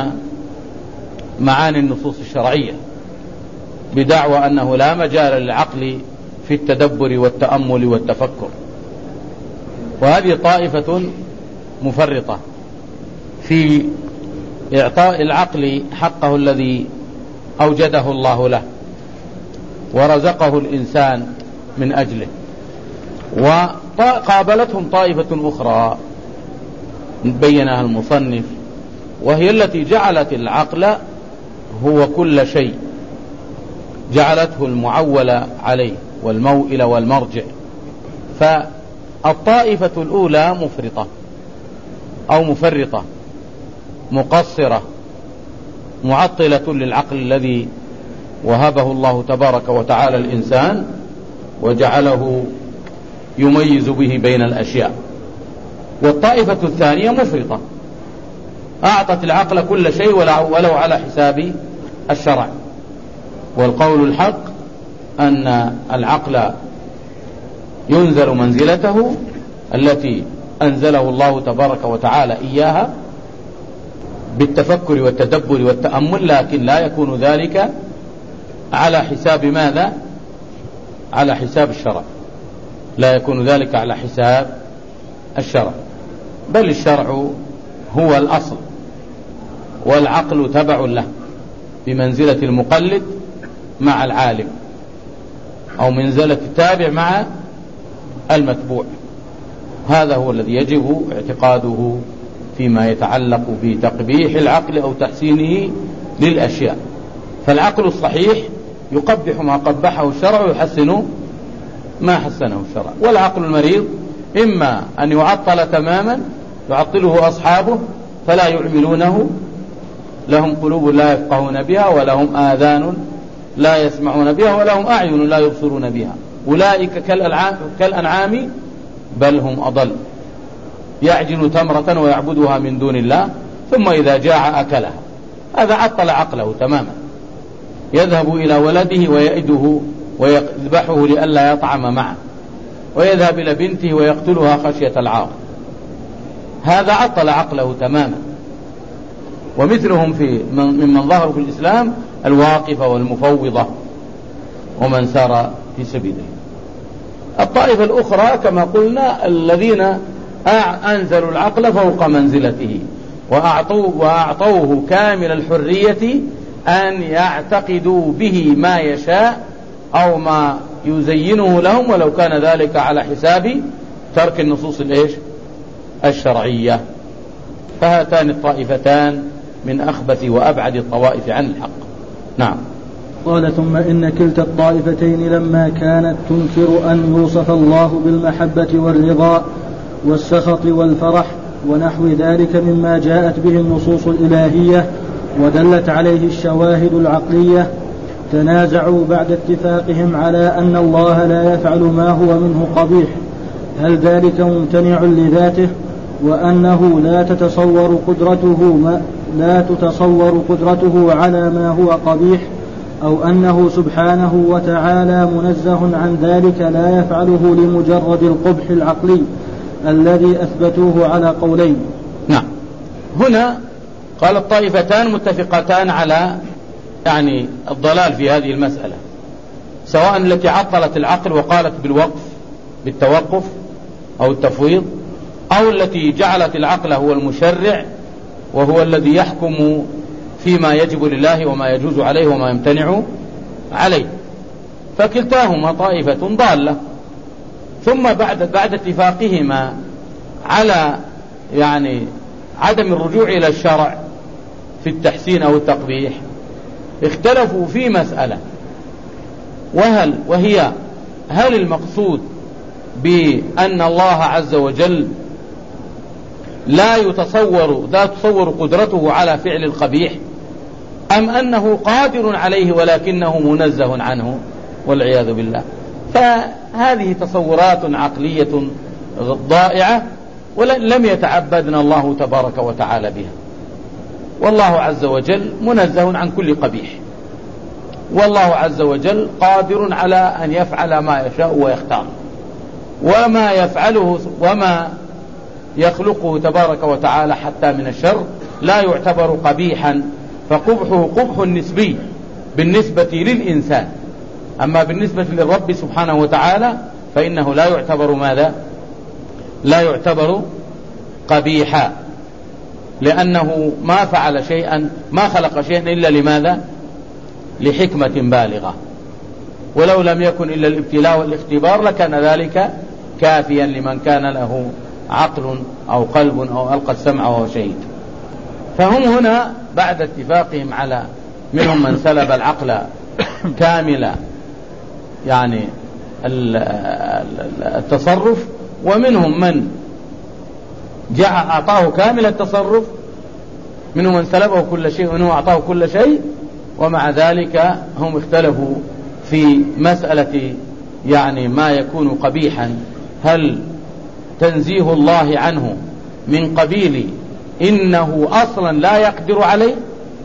معاني النصوص الشرعية بدعوى أنه لا مجال للعقل في التدبر والتأمل والتفكر. وهذه طائفة مفرطة في إعطاء العقل حقه الذي أوجده الله له ورزقه الإنسان من أجله. وقابلتهم طائفة أخرى بينها المصنف، وهي التي جعلت العقل هو كل شيء، جعلته المعول عليه والموئل والمرجع. فالطائفة الأولى مفرطة أو مفرطة مقصرة معطلة للعقل الذي وهبه الله تبارك وتعالى الإنسان وجعله يميز به بين الأشياء. والطائفة الثانية مفرطة أعطت العقل كل شيء ولو على حساب الشرع. والقول الحق أن العقل ينزل منزلته التي أنزله الله تبارك وتعالى إياها بالتفكر والتدبر والتأمل، لكن لا يكون ذلك على حساب ماذا؟ على حساب الشرع. لا يكون ذلك على حساب الشرع، بل الشرع هو الأصل والعقل تبع له بمنزلة المقلد مع العالم، أو منزلة التابع مع المتبوع. هذا هو الذي يجب اعتقاده فيما يتعلق بتقبيح العقل أو تحسينه للأشياء. فالعقل الصحيح يقبح ما قبحه الشرع ويحسن ما حسنه الشرع. والعقل المريض إما أن يعطل تماما يعطله أصحابه فلا يعملونه، لهم قلوب لا يفقهون بها، ولهم آذان لا يسمعون بها، ولهم أعين لا يبصرون بها، أولئك كالأنعام بل هم أضل، يعجن تمرة ويعبدها من دون الله ثم إذا جاع أكلها. هذا عطل عقله تماما، يذهب إلى ولده ويئده ويذبحه لئلا يطعم معه، ويذهب إلى بنته ويقتلها خشية العار. هذا عطل عقله تماما. ومثلهم ممن ظهروا في الإسلام الواقفة والمفوضة ومن سار في سبيله. الطائفة الأخرى كما قلنا الذين أنزلوا العقل فوق منزلته وأعطوه كامل الحرية أن يعتقدوا به ما يشاء أو ما يزينه لهم، ولو كان ذلك على حساب ترك النصوص الشرعية. فهاتان الطائفتان من أخبث وأبعد الطوائف عن الحق. نعم. قال: ثم إن كلتا الطائفتين لما كانت تنكر أن يوصف الله بالمحبة والرضا والسخط والفرح ونحو ذلك مما جاءت به النصوص الإلهية ودلت عليه الشواهد العقلية، تنازعوا بعد اتفاقهم على أن الله لا يفعل ما هو منه قبيح، هل ذلك ممتنع لذاته، وأنه لا تتصور قدرته على ما هو قبيح، أو أنه سبحانه وتعالى منزه عن ذلك لا يفعله لمجرد القبح العقلي الذي أثبتوه على قولين. نعم. هنا قال الطائفتان متفقتان على الضلال في هذه المسألة، سواء التي عطلت العقل وقالت بالتوقف أو التفويض، أو التي جعلت العقل هو المشرع وهو الذي يحكم فيما يجب لله وما يجوز عليه وما يمتنع عليه. فكلتاهما طائفة ضالة. ثم بعد اتفاقهما على عدم الرجوع إلى الشرع في التحسين أو التقبيح، اختلفوا في مسألة، وهي هل المقصود بأن الله عز وجل لا تصور قدرته على فعل القبيح، أم أنه قادر عليه ولكنه منزه عنه والعياذ بالله. فهذه تصورات عقلية ضائعة ولم يتعبدنا الله تبارك وتعالى بها. والله عز وجل منزه عن كل قبيح، والله عز وجل قادر على أن يفعل ما يشاء ويختار، وما يفعله وما يخلقه تبارك وتعالى حتى من الشر لا يعتبر قبيحا، فقبحه قبح نسبي بالنسبة للإنسان. أما بالنسبة للرب سبحانه وتعالى فإنه لا يعتبر ماذا؟ لا يعتبر قبيحا، لأنه ما فعل شيئا، ما خلق شيئا إلا لماذا؟ لحكمة بالغة، ولو لم يكن إلا الابتلاء والاختبار لكان ذلك كافيا لمن كان له عقل أو قلب أو ألقى السمع وهو شهيد. فهم هنا بعد اتفاقهم على منهم من سلب العقل كاملا يعني التصرف، ومنهم من أعطاه كامل التصرف، منهم من سلبه كل شيء ومنهم أعطاه كل شيء، ومع ذلك هم اختلفوا في مسألة يعني ما يكون قبيحا، هل تنزيه الله عنه من قبيل إنه أصلا لا يقدر عليه،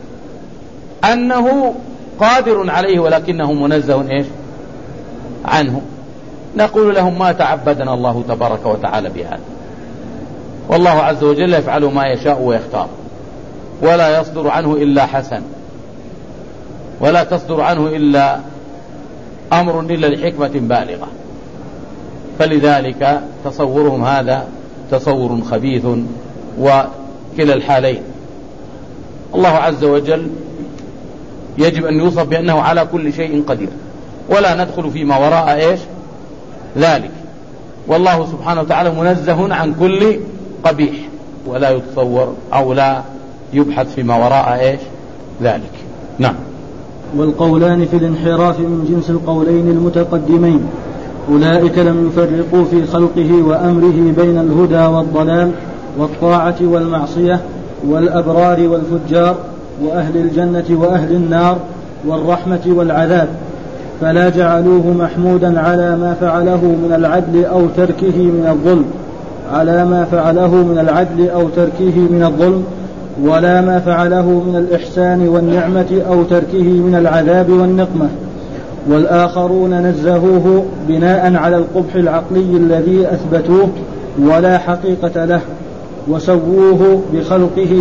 أنه قادر عليه ولكنه منزه إيش عنه. نقول لهم ما تعبدنا الله تبارك وتعالى بهذا، والله عز وجل يفعل ما يشاء ويختار، ولا يصدر عنه إلا حسن، ولا تصدر عنه إلا أمر إلا لحكمة بالغة. فلذلك تصورهم هذا تصور خبيث، وكلا الحالين الله عز وجل يجب أن يوصف بأنه على كل شيء قدير، ولا ندخل فيما وراء إيش ذلك، والله سبحانه وتعالى منزه عن كل قبيح، ولا يتصور أو لا يبحث فيما وراء إيش ذلك. نعم. والقولان في الانحراف من جنس القولين المتقدمين، أولئك لم يفرقوا في خلقه وأمره بين الهدى والضلال والطاعة والمعصية والأبرار والفجار وأهل الجنة وأهل النار والرحمة والعذاب، فلا جعلوه محمودا على ما فعله من العدل أو تركه من الظلم، على ما فعله من العدل أو تركه من الظلم، ولا ما فعله من الإحسان والنعمة أو تركه من العذاب والنقمة. والآخرون نزهوه بناء على القبح العقلي الذي أثبتوه ولا حقيقة له، وسووه بخلقه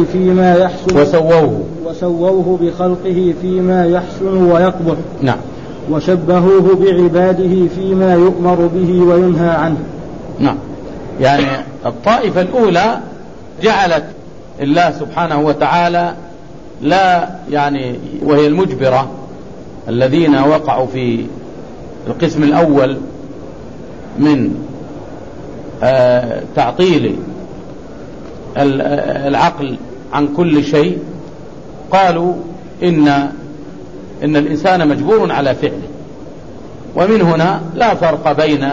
فيما يحسن ويقبح. نعم. وشبهوه بعباده فيما يؤمر به وينهى عنه. نعم. يعني الطائفة الأولى جعلت الله سبحانه وتعالى لا يعني، وهي المجبرة، الذين وقعوا في القسم الأول من تعطيل العقل عن كل شيء، قالوا إن الإنسان مجبور على فعله، ومن هنا لا فرق بين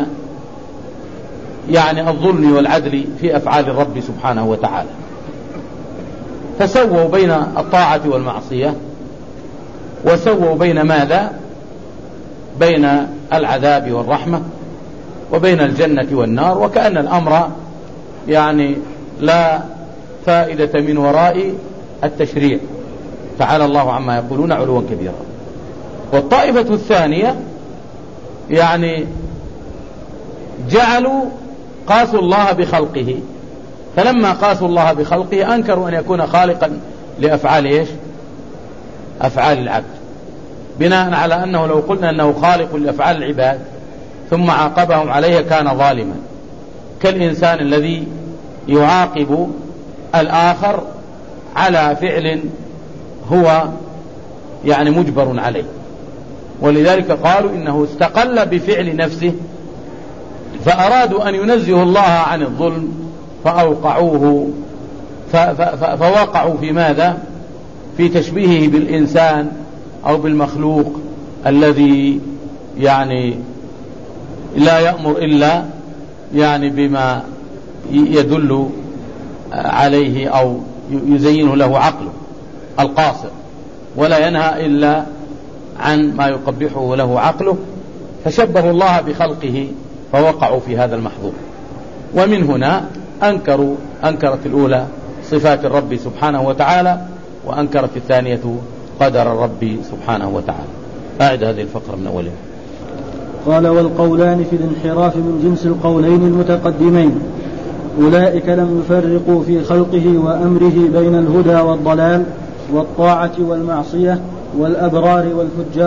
يعني الظلم والعدل في أفعال الرب سبحانه وتعالى، فسووا بين الطاعة والمعصية، وسووا بين ماذا؟ بين العذاب والرحمة، وبين الجنة والنار، وكأن الأمر يعني لا فائدة من وراء التشريع، تعالى الله عما يقولون علوا كبيرا. والطائفة الثانية يعني جعلوا قاسوا الله بخلقه، فلما قاسوا الله بخلقه أنكروا أن يكون خالقا لأفعال إيش؟ أفعال العبد، بناء على أنه لو قلنا أنه خالق لأفعال العباد ثم عاقبهم عليها كان ظالما، كالإنسان الذي يعاقب الآخر على فعل هو يعني مجبر عليه، ولذلك قالوا إنه استقل بفعل نفسه، فأرادوا أن ينزهوا الله عن الظلم فأوقعوه، فوقعوا في ماذا؟ في تشبيهه بالإنسان أو بالمخلوق الذي يعني لا يأمر إلا يعني بما يدل عليه أو يزينه له عقله القاصر، ولا ينهى إلا عن ما يقبحه له عقله، فشبهوا الله بخلقه فوقعوا في هذا المحظور. ومن هنا أنكرت الأولى صفات الرب سبحانه وتعالى، وأنكرت الثانية قدر الرب سبحانه وتعالى. أعد هذه الفقرة من أولها. قال: والقولان في الانحراف من جنس القولين المتقدمين، أولئك لم يفرقوا في خلقه وأمره بين الهدى والضلال والطاعة والمعصية والأبرار والفجار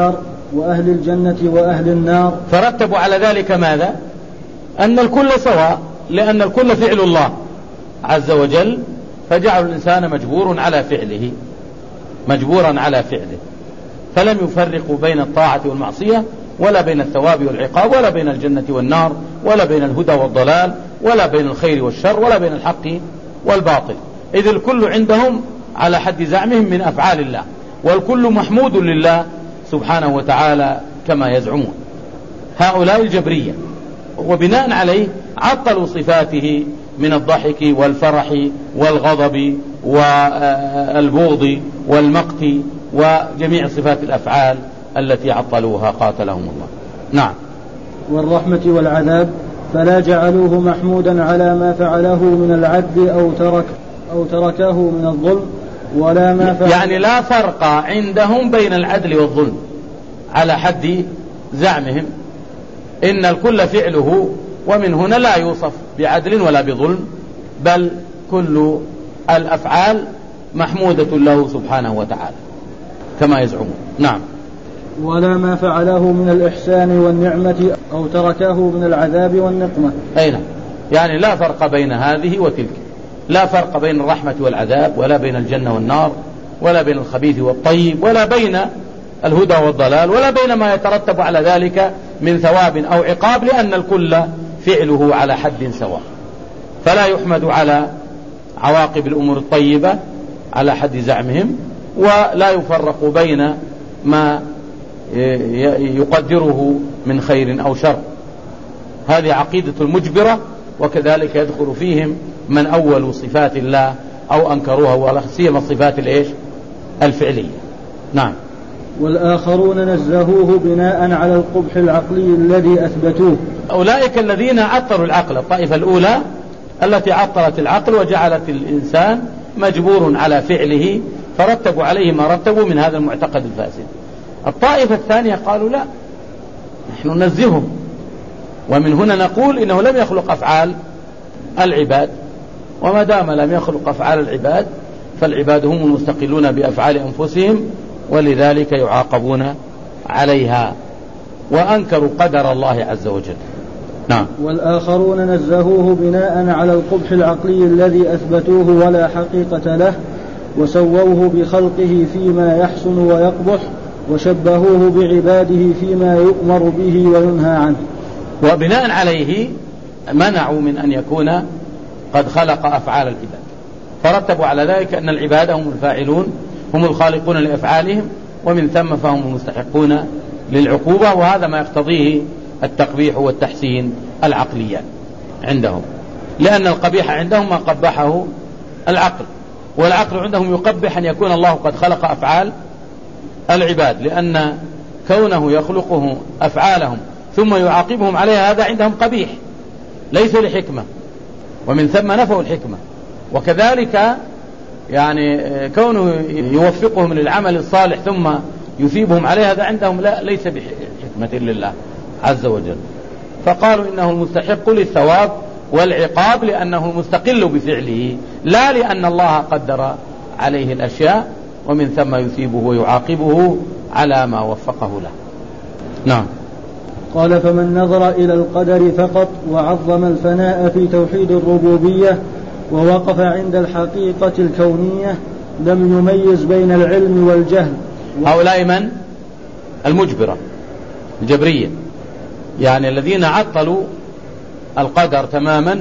وأهل الجنة وأهل النار. فرتبوا على ذلك ماذا؟ أن الكل سواء، لأن الكل فعل الله عز وجل، فجعلوا الإنسان مجبورا على فعله، فلم يفرقوا بين الطاعة والمعصية، ولا بين الثواب والعقاب، ولا بين الجنة والنار، ولا بين الهدى والضلال، ولا بين الخير والشر، ولا بين الحق والباطل، إذ الكل عندهم على حد زعمهم من أفعال الله، والكل محمود لله سبحانه وتعالى كما يزعمون هؤلاء الجبرية. وبناء عليه عطلوا صفاته من الضحك والفرح والغضب والبغض والمقت وجميع صفات الأفعال التي عطلوها قاتلهم الله. نعم. والرحمة والعذاب فلا جعلوه محمودا على ما فعله من العدل أو تركه من الظلم، ولا ما فعله، يعني لا فرق عندهم بين العدل والظلم على حد زعمهم، إن الكل فعله، ومن هنا لا يوصف بعدل ولا بظلم، بل كل الأفعال محمودة له سبحانه وتعالى كما يزعمون. نعم. ولا ما فعله من الإحسان والنعمة أو تركه من العذاب والنقمة. أين؟ يعني لا فرق بين هذه وتلك، لا فرق بين الرحمة والعذاب، ولا بين الجنة والنار، ولا بين الخبيث والطيب، ولا بين الهدى والضلال، ولا بين ما يترتب على ذلك من ثواب أو عقاب، لأن الكل فعله على حد سواء، فلا يحمد على عواقب الأمور الطيبة على حد زعمهم، ولا يفرق بين ما يقدره من خير أو شر. هذه عقيدة المجبرة، وكذلك يدخل فيهم من أولوا صفات الله أو أنكروها، ولا سيما الصفات الفعلية. نعم. والآخرون نزهوه بناء على القبح العقلي الذي أثبتوه. أولئك الذين عطلوا العقل، الطائفة الأولى التي عطلت العقل وجعلت الإنسان مجبور على فعله، فرتبوا عليه ما رتبوا من هذا المعتقد الفاسد. الطائفة الثانية قالوا لا، نحن ننزههم، ومن هنا نقول إنه لم يخلق أفعال العباد، وما دام لم يخلق أفعال العباد فالعباد هم المستقلون بأفعال أنفسهم، ولذلك يعاقبون عليها، وأنكروا قدر الله عز وجل. نعم. والآخرون نزهوه بناء على القبح العقلي الذي أثبتوه ولا حقيقة له، وسووه بخلقه فيما يحسن ويقبح، وشبهوه بعباده فيما يؤمر به وينهى عنه. وبناء عليه منعوا من أن يكون قد خلق أفعال العباد، فرتبوا على ذلك أن العباد هم الفاعلون، هم الخالقون لأفعالهم، ومن ثم فهم المستحقون للعقوبة، وهذا ما يقتضيه التقبيح والتحسين العقليان عندهم، لأن القبيح عندهم ما قبحه العقل، والعقل عندهم يقبح أن يكون الله قد خلق أفعال العباد، لأن كونه يخلقه أفعالهم ثم يعاقبهم عليها هذا عندهم قبيح ليس لحكمة، ومن ثم نفوا الحكمة. وكذلك يعني كونه يوفقهم للعمل الصالح ثم يثيبهم عليه هذا عندهم ليس بحكمة لله عز وجل، فقالوا إنه المستحق للثواب والعقاب لأنه مستقل بفعله، لا لأن الله قدر عليه الأشياء، ومن ثم يثيبه ويعاقبه على ما وفقه له. نعم. قال: فمن نظر إلى القدر فقط وعظم الفناء في توحيد الربوبية ووقف عند الحقيقة الكونية لم يميز بين العلم والجهل. هؤلاء من؟ المجبرة الجبرية، يعني الذين عطلوا القدر تماما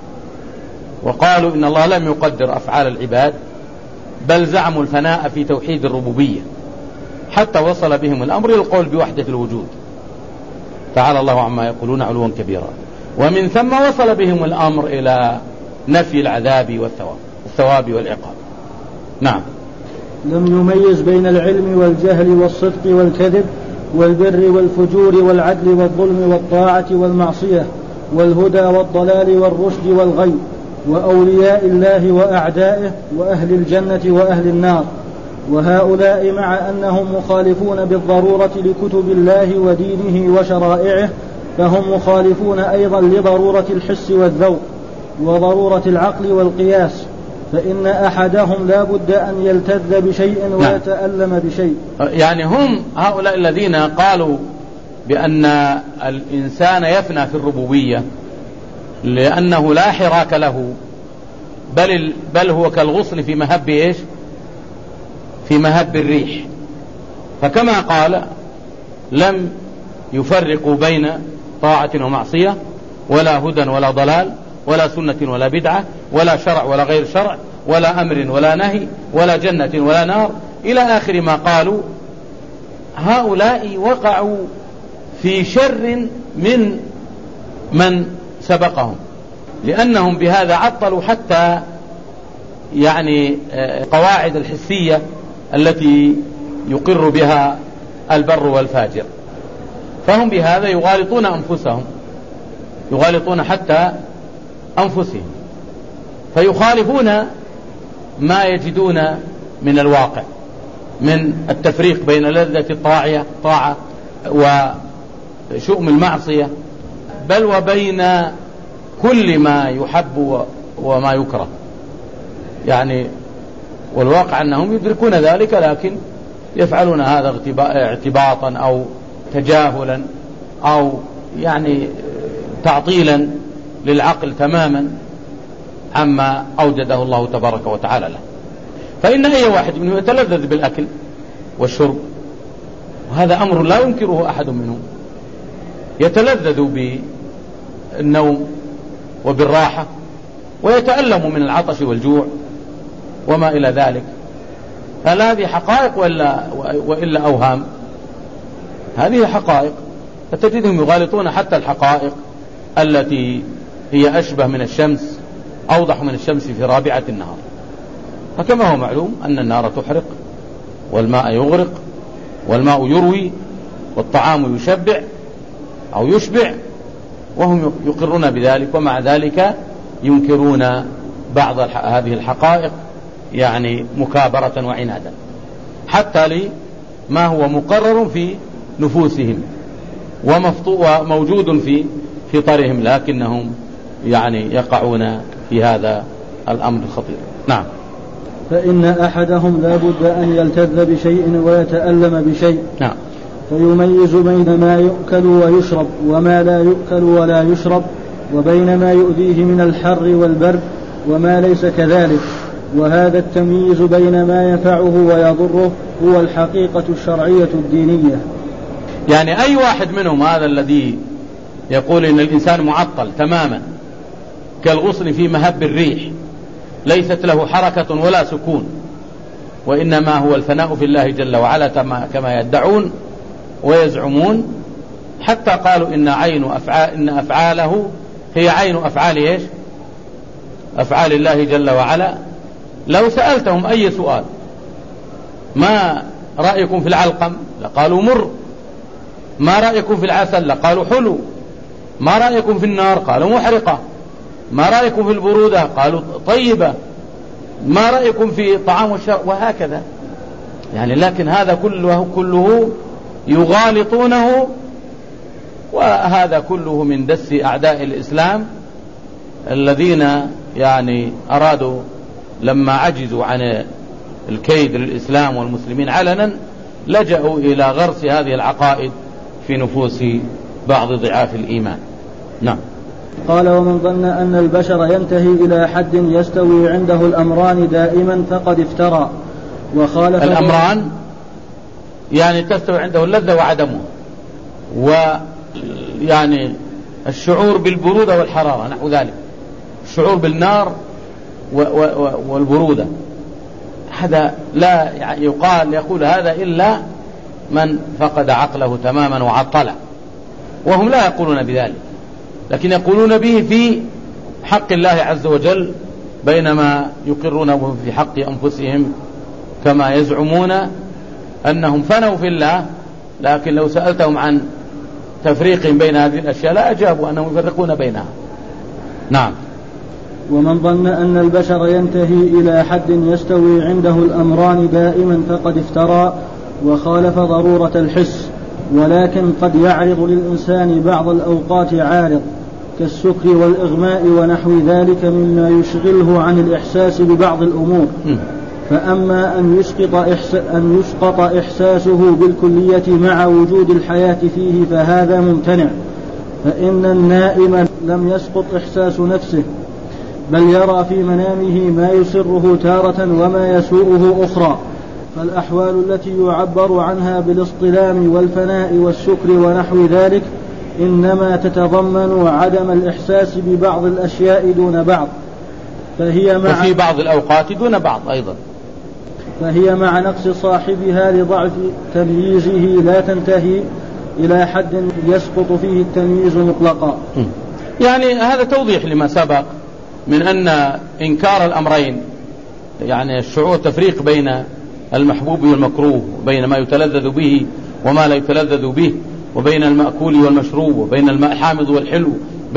وقالوا إن الله لم يقدر أفعال العباد، بل زعموا الفناء في توحيد الربوبية، حتى وصل بهم الأمر إلى القول بوحدة الوجود، تعالى الله عما يقولون علوا كبيرا، ومن ثم وصل بهم الأمر إلى نفي العذاب والثواب والعقاب. نعم. لم يميز بين العلم والجهل والصدق والكذب والبر والفجور والعدل والظلم والطاعة والمعصية والهدى والضلال والرشد والغي، وأولياء الله وأعدائه، وأهل الجنة وأهل النار. وهؤلاء مع أنهم مخالفون بالضرورة لكتب الله ودينه وشرائعه، فهم مخالفون أيضا لضرورة الحس والذوق وضرورة العقل والقياس، فإن أحدهم لا بد أن يلتذ بشيء ويتألم بشيء. يعني هم هؤلاء الذين قالوا بأن الإنسان يفنى في الربوبية لأنه لا حراك له، بل هو كالغصن في مهب إيش؟ في مهب الريح. فكما قال لم يفرقوا بين طاعة ومعصية، ولا هدى ولا ضلال، ولا سنة ولا بدعة، ولا شرع ولا غير شرع، ولا أمر ولا نهي، ولا جنة ولا نار، إلى آخر ما قالوا. هؤلاء وقعوا في شر من سبقهم، لأنهم بهذا عطلوا حتى يعني قواعد الحسية التي يقر بها البر والفاجر. فهم بهذا يغالطون أنفسهم، يغالطون حتى أنفسهم، فيخالفون ما يجدون من الواقع من التفريق بين لذة الطاعة وشؤم المعصية، بل وبين كل ما يحب وما يكره. يعني والواقع أنهم يدركون ذلك، لكن يفعلون هذا اعتباطا أو تجاهلا أو يعني تعطيلا للعقل تماما عما أوجده الله تبارك وتعالى له. فإن أي واحد منهم يتلذذ بالأكل والشرب، وهذا أمر لا ينكره أحد منهم، يتلذذ بالنوم وبالراحة، ويتألم من العطش والجوع وما إلى ذلك. هل هذه حقائق وإلا أوهام؟ هذه حقائق، فتجدهم يغالطون حتى الحقائق التي هي أشبه من الشمس، أوضح من الشمس في رابعة النهار. فكما هو معلوم أن النار تحرق، والماء يغرق، والماء يروي، والطعام يشبع أو يشبع، وهم يقرون بذلك، ومع ذلك ينكرون بعض هذه الحقائق يعني مكابرة وعنادا، حتى لما هو مقرر في نفوسهم وموجود في فطرهم، لكنهم يعني يقعون في هذا الأمر الخطير. نعم. فإن أحدهم لا بد أن يلتذ بشيء ويتألم بشيء. نعم. فيميز بين ما يؤكل ويشرب وما لا يؤكل ولا يشرب، وبين ما يؤذيه من الحر والبرد وما ليس كذلك. وهذا التمييز بين ما ينفعه ويضره هو الحقيقة الشرعية الدينية. يعني أي واحد منهم هذا الذي يقول إن الإنسان معطل تماما كالغصن في مهب الريح، ليست له حركة ولا سكون، وإنما هو الفناء في الله جل وعلا كما يدعون ويزعمون، حتى قالوا إن أفعاله هي عين أفعال إيش؟ أفعال الله جل وعلا. لو سألتهم أي سؤال، ما رأيكم في العلقم؟ لقالوا مر. ما رأيكم في العسل؟ لقالوا حلو. ما رأيكم في النار؟ قالوا محرقة. ما رأيكم في البرودة؟ قالوا طيبة. ما رأيكم في طعام والشراب؟ وهكذا يعني. لكن هذا كله يغالطونه، وهذا كله من دس أعداء الإسلام الذين يعني أرادوا لما عجزوا عن الكيد للإسلام والمسلمين علنا لجأوا إلى غرس هذه العقائد في نفوس بعض ضعاف الإيمان. نعم. قال: ومن ظن أن البشر ينتهي إلى حد يستوي عنده الأمران دائما فقد افترى وخالف. الأمران يعني تستوي عنده اللذة وعدمه، ويعني الشعور بالبرودة والحرارة نحو ذلك، الشعور بالنار والبرودة. هذا لا يقول هذا إلا من فقد عقله تماما وعطله، وهم لا يقولون بذلك، لكن يقولون به في حق الله عز وجل، بينما يقرونه في حق أنفسهم كما يزعمون أنهم فنوا في الله. لكن لو سألتهم عن تفريق بين هذه الأشياء لا أجابوا أنهم يفرقون بينها. نعم. ومن ظن أن البشر ينتهي إلى حد يستوي عنده الأمران دائما فقد افترى وخالف ضرورة الحس، ولكن قد يعرض للإنسان بعض الأوقات عارض، كالسكر والإغماء ونحو ذلك مما يشغله عن الإحساس ببعض الأمور. فأما أن يسقط إحساسه بالكلية مع وجود الحياة فيه فهذا ممتنع، فإن النائم لم يسقط إحساس نفسه، بل يرى في منامه ما يسره تارة وما يسوءه أخرى. فالأحوال التي يعبر عنها بالاصطلام والفناء والسكر ونحو ذلك إنما تتضمن عدم الإحساس ببعض الأشياء دون بعض، وفي بعض الأوقات دون بعض أيضا، فهي مع نقص صاحبها لضعف تمييزه لا تنتهي إلى حد يسقط فيه التمييز مطلقا. يعني هذا توضيح لما سبق من أن إنكار الأمرين، يعني الشعور تفريق بين المحبوب والمكروه، وبين ما يتلذذ به وما لا يتلذذ به، وبين المأكول والمشروب، وبين الماء الحامض والحلو،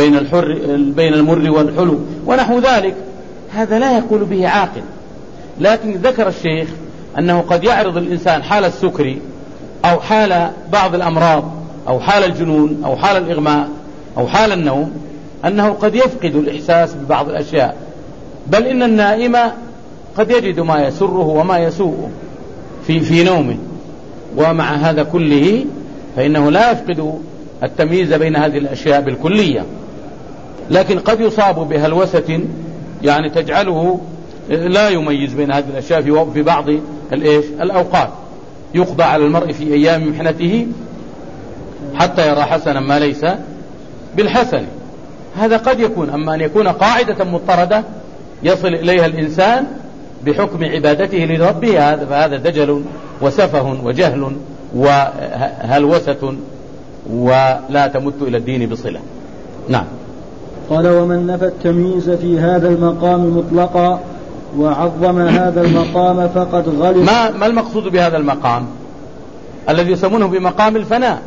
بين المر والحلو ونحو ذلك، هذا لا يقول به عاقل. لكن ذكر الشيخ أنه قد يعرض الإنسان حال السكر أو حال بعض الأمراض أو حال الجنون أو حال الإغماء أو حال النوم، أنه قد يفقد الإحساس ببعض الأشياء، بل إن النائم قد يجد ما يسره وما يسوءه في نومه، ومع هذا كله فإنه لا يفقد التمييز بين هذه الأشياء بالكلية، لكن قد يصاب بهلوسة يعني تجعله لا يميز بين هذه الأشياء في بعض الأوقات. يقضى على المرء في أيام محنته حتى يرى حسنا ما ليس بالحسن. هذا قد يكون. أما أن يكون قاعدة مضطردة يصل إليها الإنسان بحكم عبادته لربه، فهذا دجل وسفه وجهل وهلوسة ولا تمت إلى الدين بصلة. نعم. قال: ومن نفى التمييز في هذا المقام مطلقا وعظم هذا المقام فقد غلط. ما المقصود بهذا المقام الذي يسمونه بمقام الفناء؟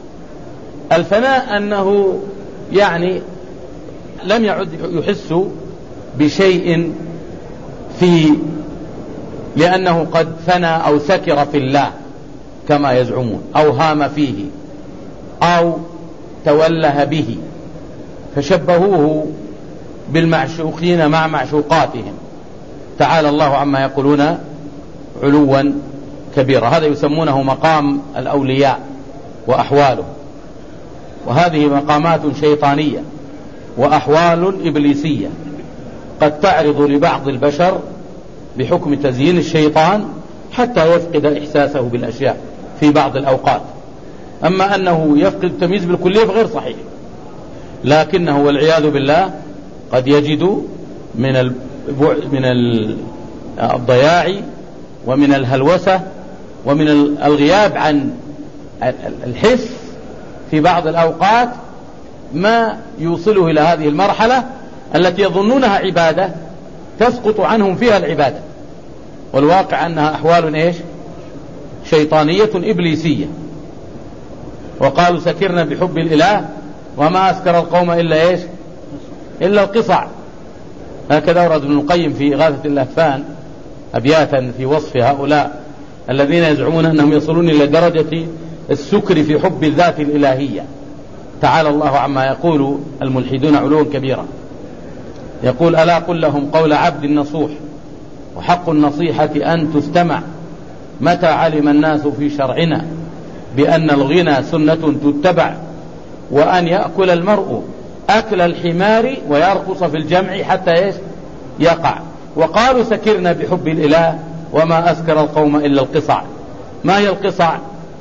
الفناء أنه يعني لم يعد يحس بشيء لأنه قد فنى أو سكر في الله كما يزعمون، أو هام فيه أو توله به، فشبهوه بالمعشوقين مع معشوقاتهم، تعالى الله عما يقولون علوا كبيرا. هذا يسمونه مقام الأولياء وأحواله، وهذه مقامات شيطانية وأحوال إبليسية قد تعرض لبعض البشر بحكم تزيين الشيطان حتى يفقد إحساسه بالأشياء في بعض الأوقات. أما أنه يفقد التمييز بالكلية فغير صحيح، لكنه والعياذ بالله قد يجد من الضياع ومن الهلوسة ومن الغياب عن الحس في بعض الأوقات ما يوصله إلى هذه المرحلة التي يظنونها عبادة تسقط عنهم فيها العبادة، والواقع أنها أحوال شيطانية إبليسية. وقالوا سكرنا بحب الإله وما أسكر القوم إلا القصع. هكذا أورد ابن القيم في إغاثة اللهفان أبياتا في وصف هؤلاء الذين يزعمون أنهم يصلون إلى درجة السكر في حب الذات الإلهية. تعالى الله عما يقول الملحدون علوا كبيرا. يقول: ألا قل لهم قول عبد نصوح وحق النصيحة أن تستمع، متى علم الناس في شرعنا بأن الغنى سنة تتبع، وأن يأكل المرء أكل الحمار ويرقص في الجمع حتى يقع. وقالوا سكرنا بحب الإله وما أسكر القوم إلا القصع. ما هي القصع؟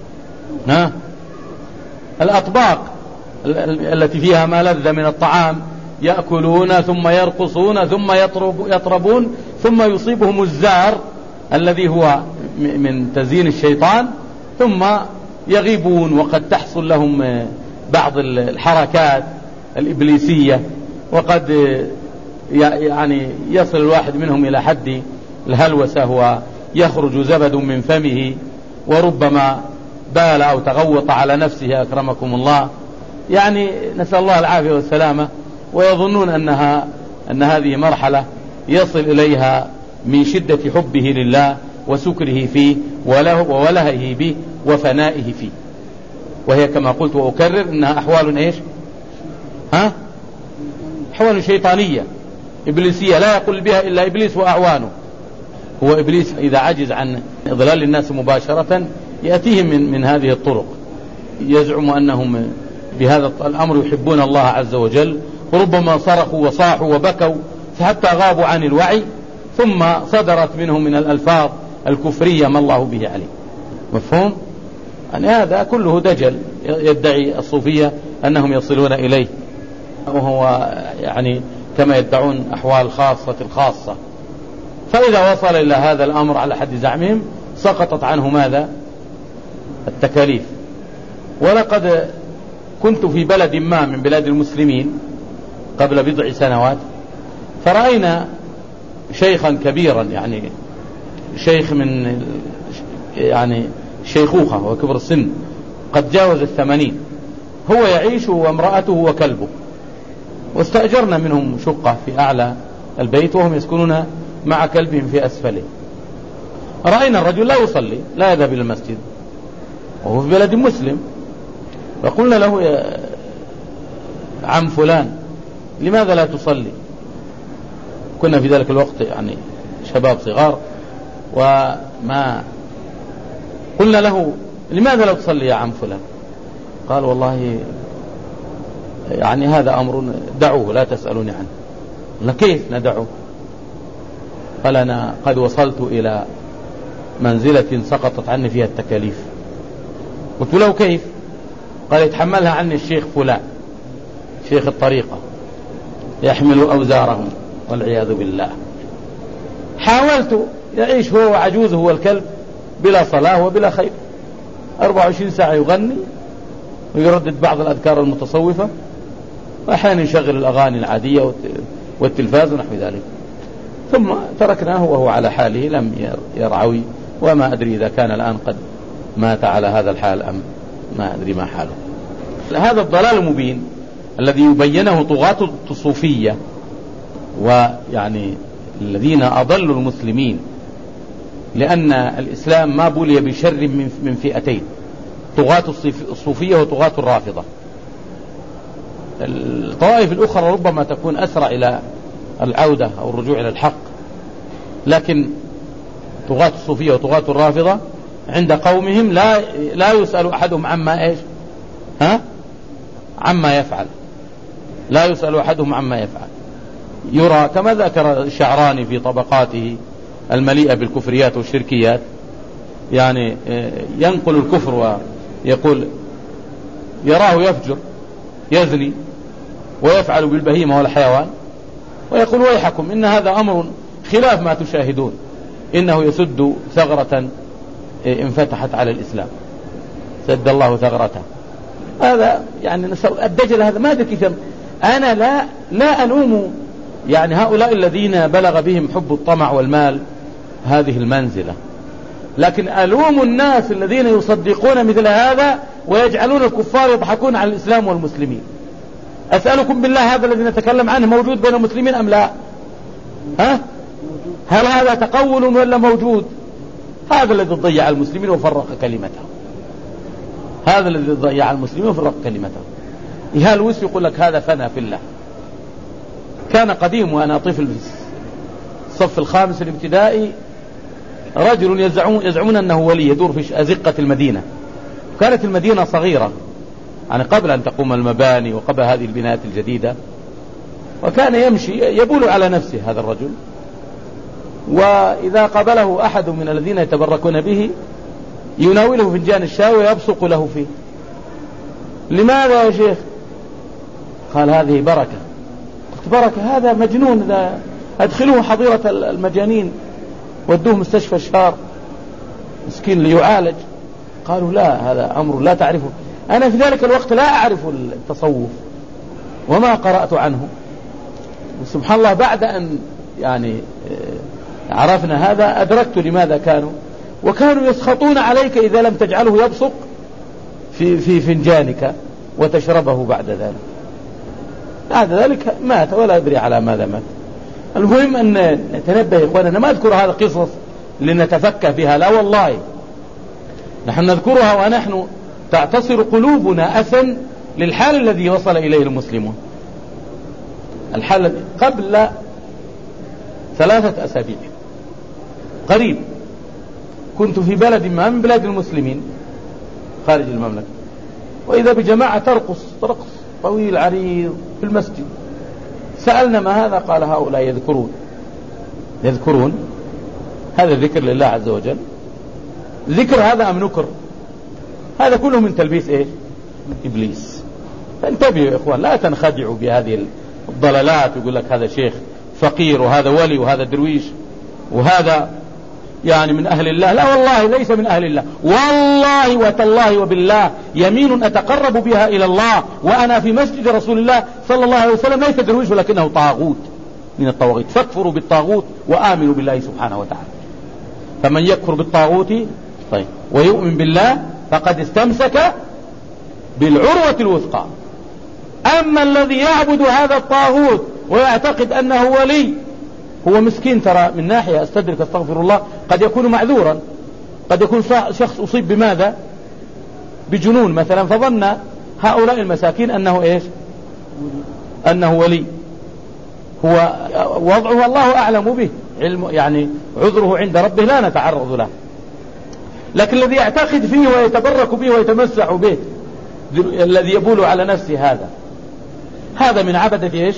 الأطباق التي فيها ما لذ من الطعام، يأكلون ثم يرقصون ثم يطربون ثم يصيبهم الزار الذي هو من تزيين الشيطان، ثم يغيبون وقد تحصل لهم بعض الحركات الإبليسية، وقد يعني يصل الواحد منهم إلى حد الهلوسة ويخرج زبد من فمه، وربما بال أو تغوط على نفسه أكرمكم الله. يعني نسأل الله العافية والسلامة، ويظنون أن هذه مرحلة يصل إليها من شدة حبه لله وسكره فيه ولهه به وفنائه فيه. وهي كما قلت وأكرر إنها أحوال أحوال شيطانية إبليسية لا يقول بها إلا إبليس وأعوانه. هو إبليس إذا عجز عن إضلال الناس مباشرة يأتيهم من هذه الطرق، يزعم أنهم بهذا الأمر يحبون الله عز وجل، وربما صرخوا وصاحوا وبكوا حتى غابوا عن الوعي، ثم صدرت منهم من الألفاظ الكفرية ما الله به عليه. مفهوم؟ يعني هذا كله دجل يدعي الصوفية أنهم يصلون إليه، وهو يعني كما يدعون أحوال خاصة الخاصة. فإذا وصل إلى هذا الأمر على حد زعمهم سقطت عنه ماذا؟ التكاليف. ولقد كنت في بلد ما من بلاد المسلمين قبل بضع سنوات، فرأينا شيخا كبيرا، يعني شيخ من يعني شيخوخة وكبر السن، قد جاوز 80، هو يعيش وامرأته وكلبه، واستأجرنا منهم شقة في أعلى البيت وهم يسكنون مع كلبهم في أسفله. رأينا الرجل لا يصلي، لا يذهب إلى المسجد، وهو في بلد مسلم. فقلنا له يا عم فلان لماذا لا تصلي؟ كنا في ذلك الوقت يعني شباب صغار، وما قلنا له لماذا لا تصلي يا عم فلان؟ قال والله يعني هذا أمر دعوه لا تسألوني عنه. قلنا كيف ندعوه؟ قال أنا قد وصلت إلى منزلة سقطت عني فيها التكاليف. قلت له كيف؟ قال يتحملها عني الشيخ فلان، شيخ الطريقة، يحمل أوزارهم والعياذ بالله. حاولت، يعيش هو وعجوزه والكلب بلا صلاة وبلا خير، 24 ساعة يغني ويردد بعض الأذكار المتصوفة، وأحيانا يشغل الأغاني العادية والتلفاز ونحو ذلك. ثم تركناه وهو على حاله لم يرعوي، وما أدري إذا كان الآن قد مات على هذا الحال أم ما أدري ما حاله. هذا الضلال المبين الذي يبينه طغاة الصوفية، ويعني الذين أضلوا المسلمين، لأن الإسلام ما بلي بشر من فئتين، طغاة الصوفية وطغاة الرافضة. الطوائف الأخرى ربما تكون أسرع إلى العودة أو الرجوع إلى الحق، لكن طغاة الصوفية وطغاة الرافضة عند قومهم لا يسأل أحدهم عما إيش؟ عما يفعل، لا يسأل أحدهم عما يفعل. يرى كما ذكر الشعراني في طبقاته المليئة بالكفريات والشركيات، يعني ينقل الكفر ويقول يراه يفجر يزني ويفعل بالبهيمة والحيوان، ويقول ويحكم إن هذا أمر خلاف ما تشاهدون، إنه يسد ثغرة انفتحت على الإسلام، سد الله ثغرته. هذا يعني الدجل هذا ما أدري كيف. أنا لا ألوم يعني هؤلاء الذين بلغ بهم حب الطمع والمال هذه المنزلة، لكن ألوم الناس الذين يصدقون مثل هذا ويجعلون الكفار يضحكون على الإسلام والمسلمين. أسألكم بالله هذا الذي نتكلم عنه موجود بين المسلمين أم لا؟ هل هذا تقول ولا موجود؟ هذا الذي ضيع المسلمين وفرق كلمتهم، هذا الذي ضيع المسلمين وفرق كلمتهم. إيهال ويس يقول لك هذا فنى في الله. كان قديم وأنا طفل في الصف الخامس الابتدائي رجل يزعمون أنه ولي يدور في أزقة المدينة، كانت المدينة صغيرة يعني قبل أن تقوم المباني وقبل هذه البنايات الجديدة، وكان يمشي يبول على نفسه هذا الرجل، وإذا قابله أحد من الذين يتبركون به يناوله فنجان الشاي ويبصق له فيه. لماذا يا شيخ؟ قال هذه بركة. قلت بركة؟ هذا مجنون، إذا أدخلوه حظيرة المجانين ودوه مستشفى الشار مسكين ليعالج. قالوا لا، هذا أمر لا تعرفه. أنا في ذلك الوقت لا أعرف التصوف وما قرأت عنه، سبحان الله بعد أن يعني عرفنا هذا أدركت لماذا وكانوا يسخطون عليك إذا لم تجعله يبصق في فنجانك وتشربه بعد ذلك. بعد ذلك مات ولا أدري على ماذا مات. المهم أن نتنبه يا إخواننا، ما أذكر هذا قصص لنتفكه بها، لا والله، نحن نذكرها ونحن تعتصر قلوبنا أسا للحال الذي وصل إليه المسلمون. الحالة قبل 3 أسابيع قريب كنت في بلد ما من بلاد المسلمين خارج المملكة، وإذا بجماعة ترقص طويل عريض في المسجد. سألنا ما هذا؟ قال هؤلاء يذكرون هذا ذكر لله عز وجل. ذكر هذا أم نكر؟ هذا كله من تلبيس إيش؟ إبليس. فانتبهوا يا إخوان، لا تنخدعوا بهذه الضلالات ويقول لك هذا شيخ فقير وهذا ولي وهذا درويش وهذا يعني من أهل الله. لا والله ليس من أهل الله، والله وتالله وبالله يمين أتقرب بها إلى الله وأنا في مسجد رسول الله صلى الله عليه وسلم ليس درويش ولكنه طاغوت من الطواغيت. فاكفروا بالطاغوت وآمنوا بالله سبحانه وتعالى. فمن يكفر بالطاغوت طيب ويؤمن بالله فقد استمسك بالعروة الوثقى. أما الذي يعبد هذا الطاغوت ويعتقد أنه ولي هو مسكين. ترى من ناحية استدرك استغفر الله قد يكون معذورا، قد يكون شخص أصيب بماذا؟ بجنون مثلا، فظن هؤلاء المساكين أنه إيش؟ أنه ولي. هو وضعه الله أعلم به، علم يعني عذره عند ربه لا نتعرض له. لكن الذي يعتقد فيه ويتبرك به ويتمسح به الذي يبول على نفسه هذا من عبدة إيش؟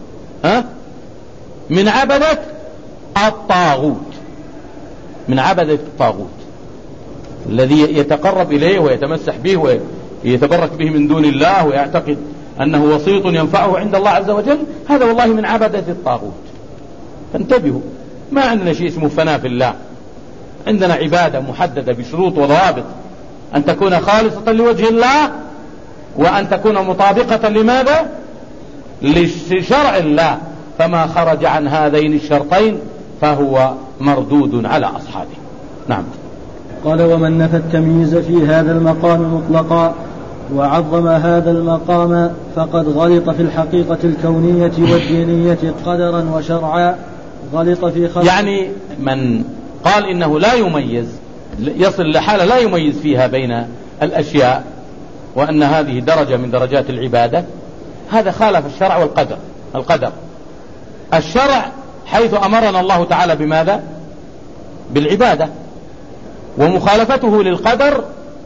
من عبدة الطاغوت. من عبدة الطاغوت الذي يتقرب إليه ويتمسح به ويتبرك به من دون الله ويعتقد أنه وسيط ينفعه عند الله عز وجل، هذا والله من عبدة الطاغوت. فانتبهوا، ما عندنا شيء اسمه فناء في الله. عندنا عبادة محددة بشروط وضوابط، أن تكون خالصة لوجه الله، وأن تكون مطابقة لماذا؟ لشرع الله. فما خرج عن هذين الشرطين فهو مردود على أصحابه. نعم. قال: ومن نفى التمييز في هذا المقام مطلقا وعظم هذا المقام فقد غلط في الحقيقة الكونية والدينية قدرا وشرعا. غلط في خلق، يعني من قال إنه لا يميز، يصل لحالة لا يميز فيها بين الأشياء، وأن هذه درجة من درجات العبادة، هذا خالف الشرع والقدر. الشرع حيث أمرنا الله تعالى بماذا؟ بالعبادة. ومخالفته للقدر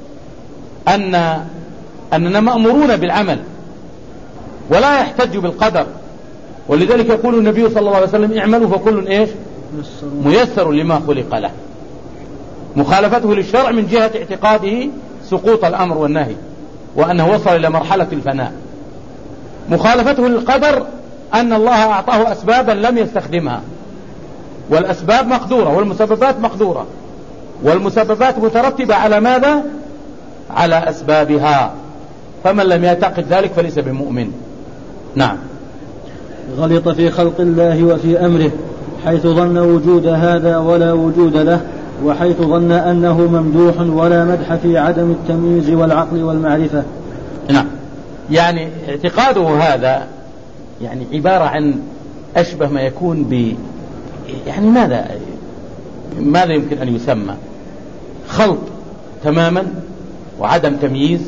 أننا مأمورون بالعمل ولا يحتج بالقدر. ولذلك يقول النبي صلى الله عليه وسلم: اعملوا فكل إيش؟ ميسر لما خلق له. مخالفته للشرع من جهة اعتقاده سقوط الأمر والنهي وأنه وصل إلى مرحلة الفناء. مخالفته للقدر أن الله أعطاه أسبابا لم يستخدمها، والأسباب مقدورة والمسببات مقدورة، والمسببات مترتبة على ماذا؟ على أسبابها. فمن لم يعتقد ذلك فليس بمؤمن. نعم. غلط في خلق الله وفي أمره، حيث ظن وجود هذا ولا وجود له، وحيث ظن أنه ممدوح ولا مدح في عدم التمييز والعقل والمعرفة. نعم. يعني اعتقاده هذا يعني عبارة عن أشبه ما يكون يعني ماذا يمكن أن يسمى؟ خلط تماما وعدم تمييز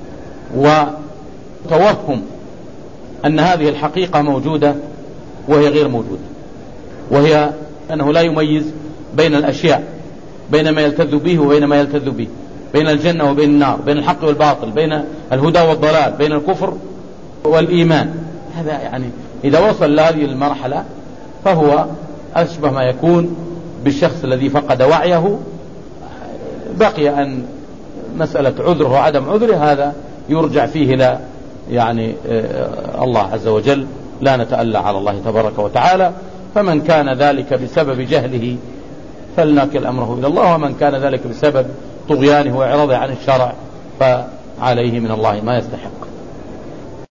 وتوهم أن هذه الحقيقة موجودة وهي غير موجودة، وهي أنه لا يميز بين الأشياء، بين ما يلتذ به وبين ما يلتذ به، بين الجنة وبين النار، بين الحق والباطل، بين الهدى والضلال، بين الكفر والإيمان. هذا يعني إذا وصل لهذه المرحلة فهو أشبه ما يكون بالشخص الذي فقد وعيه. بقي أن مسألة عذره وعدم عذره هذا يرجع فيه إلى يعني الله عز وجل، لا نتألى على الله تبارك وتعالى. فمن كان ذلك بسبب جهله فلنكل أمره إلى الله، ومن كان ذلك بسبب طغيانه وإعراضه عن الشرع فعليه من الله ما يستحق.